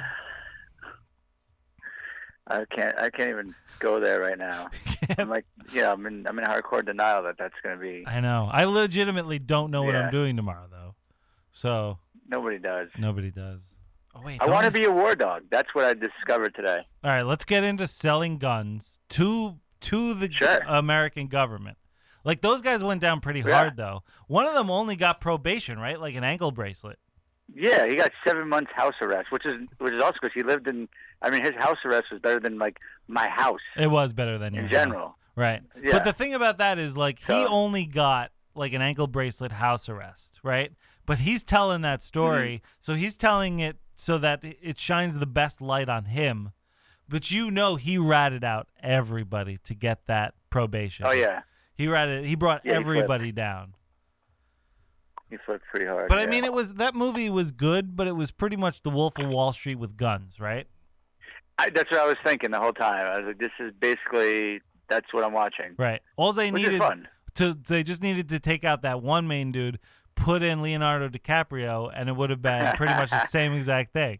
I can't I can't even go there right now. I'm like, yeah, I'm in I'm in hardcore denial that that's going to be. I know. I legitimately don't know what I'm Yeah. doing tomorrow, though. So Nobody does. nobody does. Oh wait, I don't want to be a war dog. That's what I discovered today. All right, let's get into selling guns to to the Sure. American government. Like those guys went down pretty Yeah. hard, though. One of them only got probation, right? Like an ankle bracelet. Yeah, he got seven months house arrest, which is which is also because he lived in. I mean, his house arrest was better than like my house It was better than your in house. general. Right. Yeah. But the thing about that is, like, he So- only got, like, an ankle bracelet house arrest, right? But he's telling that story, Mm-hmm. so he's telling it so that it shines the best light on him. But you know he ratted out everybody to get that probation. Oh yeah, He ratted, he brought Yeah, he everybody down. he flipped pretty hard. But, I yeah. mean, it was, that movie was good, but it was pretty much the Wolf of Wall Street with guns, right? I, that's what I was thinking the whole time. I was like, this is basically that's what I'm watching. Right. All they Which needed is fun. to they just needed to take out that one main dude, put in Leonardo DiCaprio, and it would have been pretty much the same exact thing.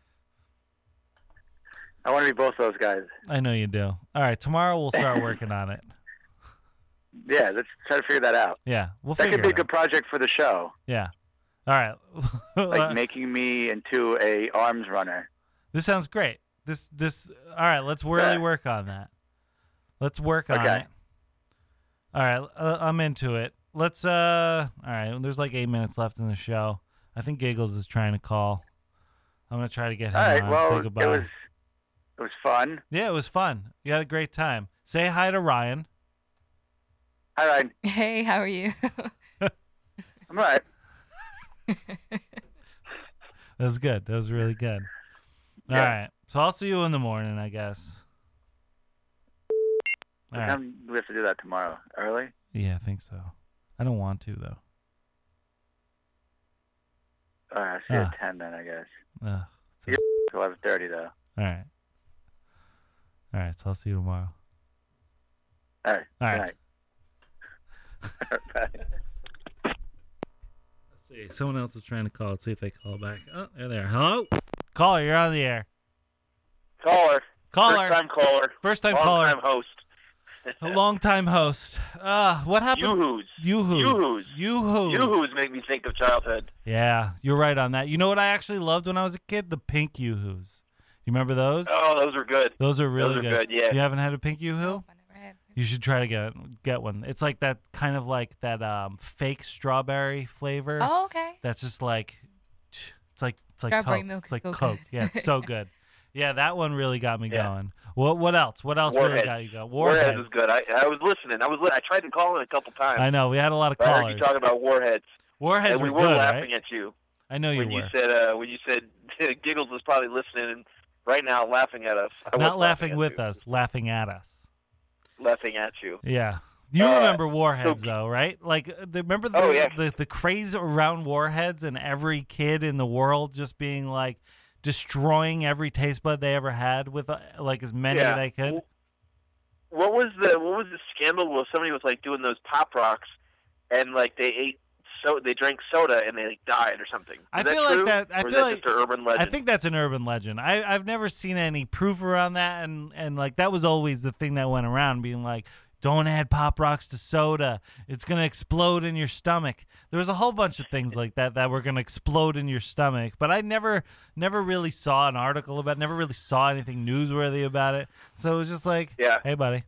I want to be both those guys. I know you do. All right, tomorrow we'll start working on it. Yeah, let's try to figure that out. Yeah, we'll That figure could be a it good out. project for the show, Yeah. All right. like Uh, making me into a arms runner. this sounds great. This this. All right, let's really Yeah. work on that. Let's work on Okay. it. All right, uh, I'm into it. Let's uh. All right, there's like eight minutes left in the show. I think Giggles is trying to call. I'm gonna try to get him All right. on. Well, Say it goodbye. was it was fun. Yeah, it was fun. You had a great time. Say hi to Ryan. All right. Hey, how are you? I'm all right. That was good. That was really good. All Yeah. right. So I'll see you in the morning, I guess. All What right. time do we have to do that tomorrow? Early? Yeah, I think so. I don't want to though. All right. I'll see you Ah. at ten then, I guess. Ugh. So- Yeah. eleven thirty though. all right. All right. So I'll see you tomorrow. All right. All Good right. night. Bye. Let's see. Someone else was trying to call. Let's see if they call back. Oh, they're there. Hello? Caller, you're on the air. Caller. Caller. First time caller. First time Long caller. time host. A long time host. Uh, what happened? Yoo-hoos. Yoo-hoos. Yoo-hoos. Yoo-hoos. Yoo-hoos make me think of childhood. Yeah, you're right on that. You know what I actually loved when I was a kid? The pink Yoo-hoos. You remember those? Oh, those are good. Those are really Those are good, yeah. You haven't had a pink Yoo-hoo? Nope, I never had. You should try to get get one. It's like that kind of like that um fake strawberry flavor. Oh, okay. That's just like it's like it's like Strawberry Coke. milk It's is like so Coke. good. Yeah, it's so good. Yeah, that one really got me Yeah. going. What what else? What else really Warheads. got you going? Warheads is good. I, I was listening. I was li- I tried to call in a couple times. I know we had a lot of but I heard callers. you talking about Warheads. Warheads and we were were good, laughing right? at you I know you when you were. said uh, when you said Giggles was probably listening and right now laughing at us. I Not was laughing at with you. us, laughing at us. Laughing at you. Yeah. You Uh, remember Warheads so- though, right? Like uh, the, remember the, Oh, yeah. the the craze around Warheads and every kid in the world just being like destroying every taste bud they ever had with uh, like as many Yeah. as they could. What was the what was the scandal where somebody was like doing those pop rocks and like they ate so they drank soda and they like, died or something? Is I that feel like true? that- I or is feel that like- just an urban legend? I think that's an urban legend. I I've never seen any proof around that, and and like that was always the thing that went around, being like, don't add Pop Rocks to soda. It's gonna explode in your stomach. There was a whole bunch of things like that that were gonna explode in your stomach, but I never never really saw an article about it, never really saw anything newsworthy about it. So it was just like, Yeah. hey buddy.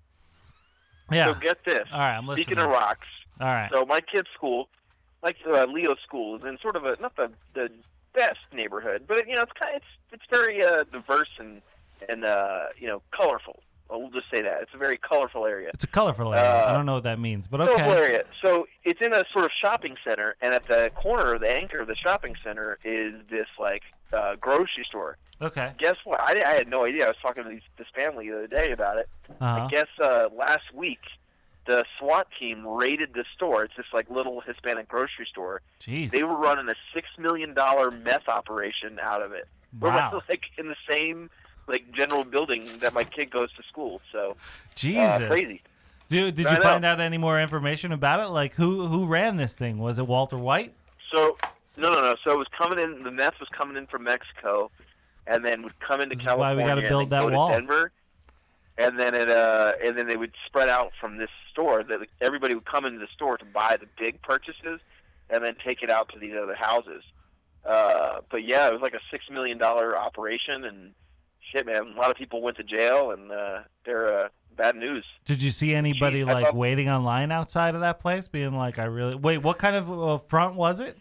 Yeah. So get this. All right, I'm listening. Speaking of rocks, All right. so my kid's school, like uh, Leo's school, is in sort of a not the the best neighborhood, but you know it's kind of, it's it's very uh, diverse and and uh, you know colorful. Well, we'll just say that it's a very colorful area. It's a colorful area. Uh, I don't know what that means, but Colorful okay. area. So it's in a sort of shopping center, and at the corner, the anchor of the shopping center is this like uh, grocery store. Okay. Guess what? I, I had no idea. I was talking to these, this family the other day about it. Uh-huh. I guess uh, last week the SWAT team raided the store. It's this like little Hispanic grocery store. Jeez. They were running a six million dollar meth operation out of it. We're Wow. like in the same like general building that my kid goes to school. So Jesus. uh, crazy. Dude, did I you know. find out any more information about it? Like who who ran this thing? Was it Walter White? So no, no, no. So it was coming in. The meth was coming in from Mexico, and then would come into This is why we California gotta build and then that go to wall. Denver, and then it uh, and then they would spread out from this store. That like, everybody would come into the store to buy the big purchases, and then take it out to these other houses. Uh, but yeah, it was like a six million dollar operation, and shit, man, a lot of people went to jail, and uh, they're uh, bad news. Did you see anybody Jeez, I like thought- waiting online outside of that place, being like, "I really wait"? What kind of uh, front was it?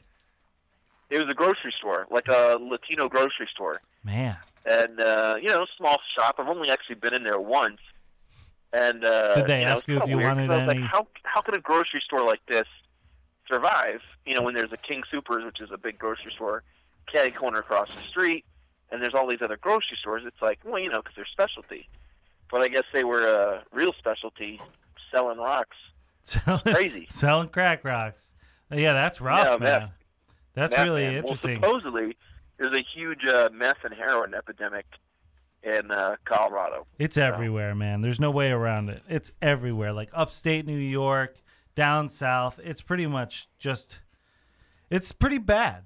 It was a grocery store, like a Latino grocery store. Man, And uh, you know, small shop. I've only actually been in there once. And uh, Did they you know, ask it's you if kinda you weird, 'cause wanted I was any- Like, how how can a grocery store like this survive? You know, when there's a King Soopers, which is a big grocery store, catty corner across the street, and there's all these other grocery stores. It's like, well, you know, because they're specialty. But I guess they were a real specialty, selling rocks. selling, Crazy. selling crack rocks. Yeah, that's rough, Yeah, man. meth. That's Meth, really man. interesting. Well, supposedly there's a huge uh, meth and heroin epidemic in uh, Colorado. It's everywhere, man. There's no way around it. It's everywhere. Like upstate New York, down south. It's pretty much just. It's pretty bad.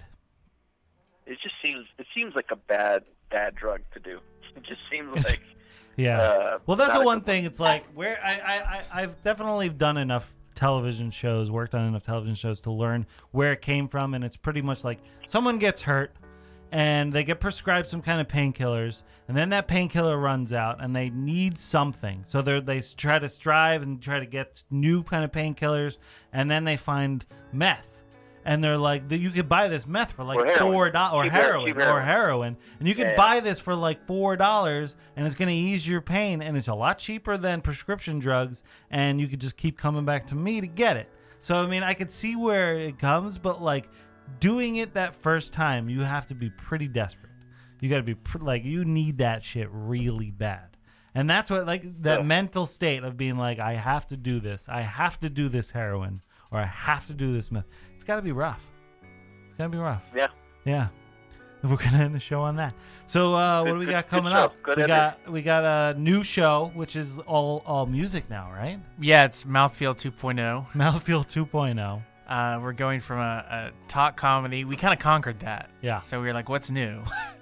It just seems it seems like a bad bad drug to do. It just seems It's- like Yeah. uh, well, that's not the a one good thing. It's like where I, I, I I've definitely done enough television shows, worked on enough television shows to learn where it came from, and it's pretty much like someone gets hurt and they get prescribed some kind of painkillers, and then that painkiller runs out, and they need something, so they they try to strive and try to get new kind of painkillers, and then they find meth. and they're like, you could buy this meth for like Or heroin. four dollars, or Cheap heroin, heroin, cheap or heroin. heroin, and you could Yeah, yeah. buy this for like four dollars, and it's going to ease your pain, and it's a lot cheaper than prescription drugs, and you could just keep coming back to me to get it. So I mean, I could see where it comes, but like doing it that first time, you have to be pretty desperate. You got to be pr- like, you need that shit really bad. And that's what, like, that Yeah. mental state of being like, I have to do this. I have to do this heroin, or I have to do this meth. It's got to be rough. It's got to be rough. Yeah. Yeah. And we're going to end the show on that. So uh, what Good- do we good- got good coming show. up? Good we ending. got we got a new show, which is all all music now, right? Yeah, it's Mouthfeel two point oh. Mouthfeel two point oh. Uh, we're going from a, a talk comedy. We kind of conquered that. Yeah. So we were like, what's new?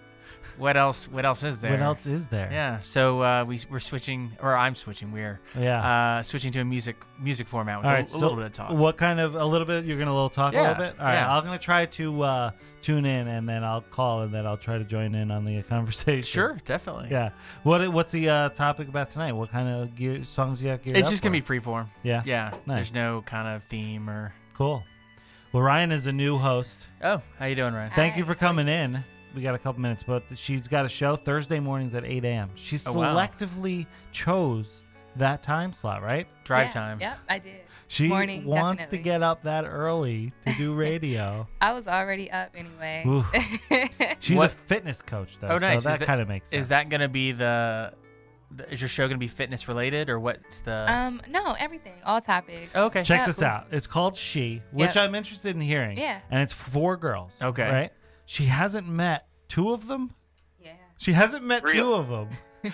what else? What else is there? What else is there? Yeah. So uh, we we're switching, or I'm switching. We're Yeah. uh, switching to a music music format with All a, right, a so little bit of talk. What kind of a little bit? You're gonna little talk a Yeah, little bit. All right, yeah. I'm gonna try to uh, tune in, and then I'll call, and then I'll try to join in on the conversation. Sure, definitely. Yeah. What What's the uh, topic about tonight? What kind of gear, songs you got geared It's up just gonna for? be freeform. Yeah. Yeah. Nice. There's no kind of theme or. Cool. Well, Ryan is a new host. Oh, how you doing, Ryan? Thank you for coming in. We got a couple minutes, but she's got a show Thursday mornings at eight a.m. She Oh, wow. selectively chose that time slot, right? Drive Yeah, time. Yep, I did. She Morning, wants definitely. to get up that early to do radio. I was already up anyway. Ooh. She's What- a fitness coach, though, Oh, nice. so that Is that- kind of makes sense. Is that gonna be the, the? Is your show gonna be fitness related or what's the? um, no, everything, all topics. Oh, okay. Check Yeah. this out. It's called She, which Yep. I'm interested in hearing. Yeah. And it's four girls. Okay. Right? She hasn't met two of them. Yeah. She hasn't met Real. two of them.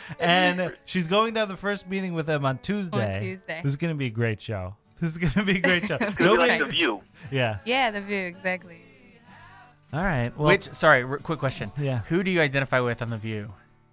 And she's going to have the first meeting with them on Tuesday. Tuesday. This is going to be a great show. This is going to be a great show. It's gonna be Nobody, like The View. yeah. Yeah, the view, exactly. All right. Well, Which? Sorry, r- quick question. Yeah. Who do you identify with on The View?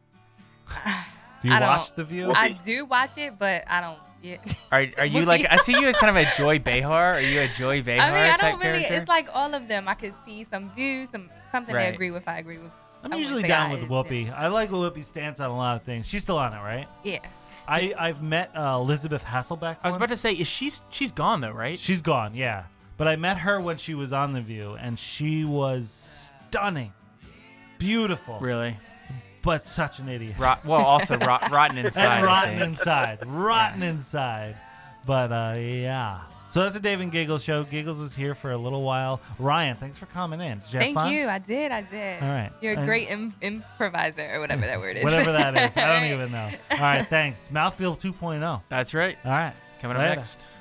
do you I don't- watch The View? I do watch it, but I don't. Yeah. Are Are you like? I see you as kind of a Joy Behar. Are you a Joy Behar I mean, I type don't really. character? It's like all of them. I could see some views, some something Right. they agree with. I agree with. I'm I wouldn't usually say down I with is, Whoopi. I like Whoopi's stance on a lot of things. She's still on it, right? Yeah. I, I've met uh, Elizabeth Hasselbeck. I was about to once. say, is she's she's gone though, right? She's gone, yeah. But I met her when she was on The View, and she was stunning, beautiful, Really? but such an idiot. Rot, well, also rot, rotten inside. and I rotten think. inside, rotten inside. But uh, yeah. So that's the Dave and Giggles show. Giggles was here for a little while. Ryan, thanks for coming in. Did you have Thank fun? you. I did. I did. All right. You're a And- great Im- improviser or whatever that word is. Whatever that is. I don't All right. even know. All right, thanks. Mouthfeel two point oh. That's right. All right. Coming up Later. next.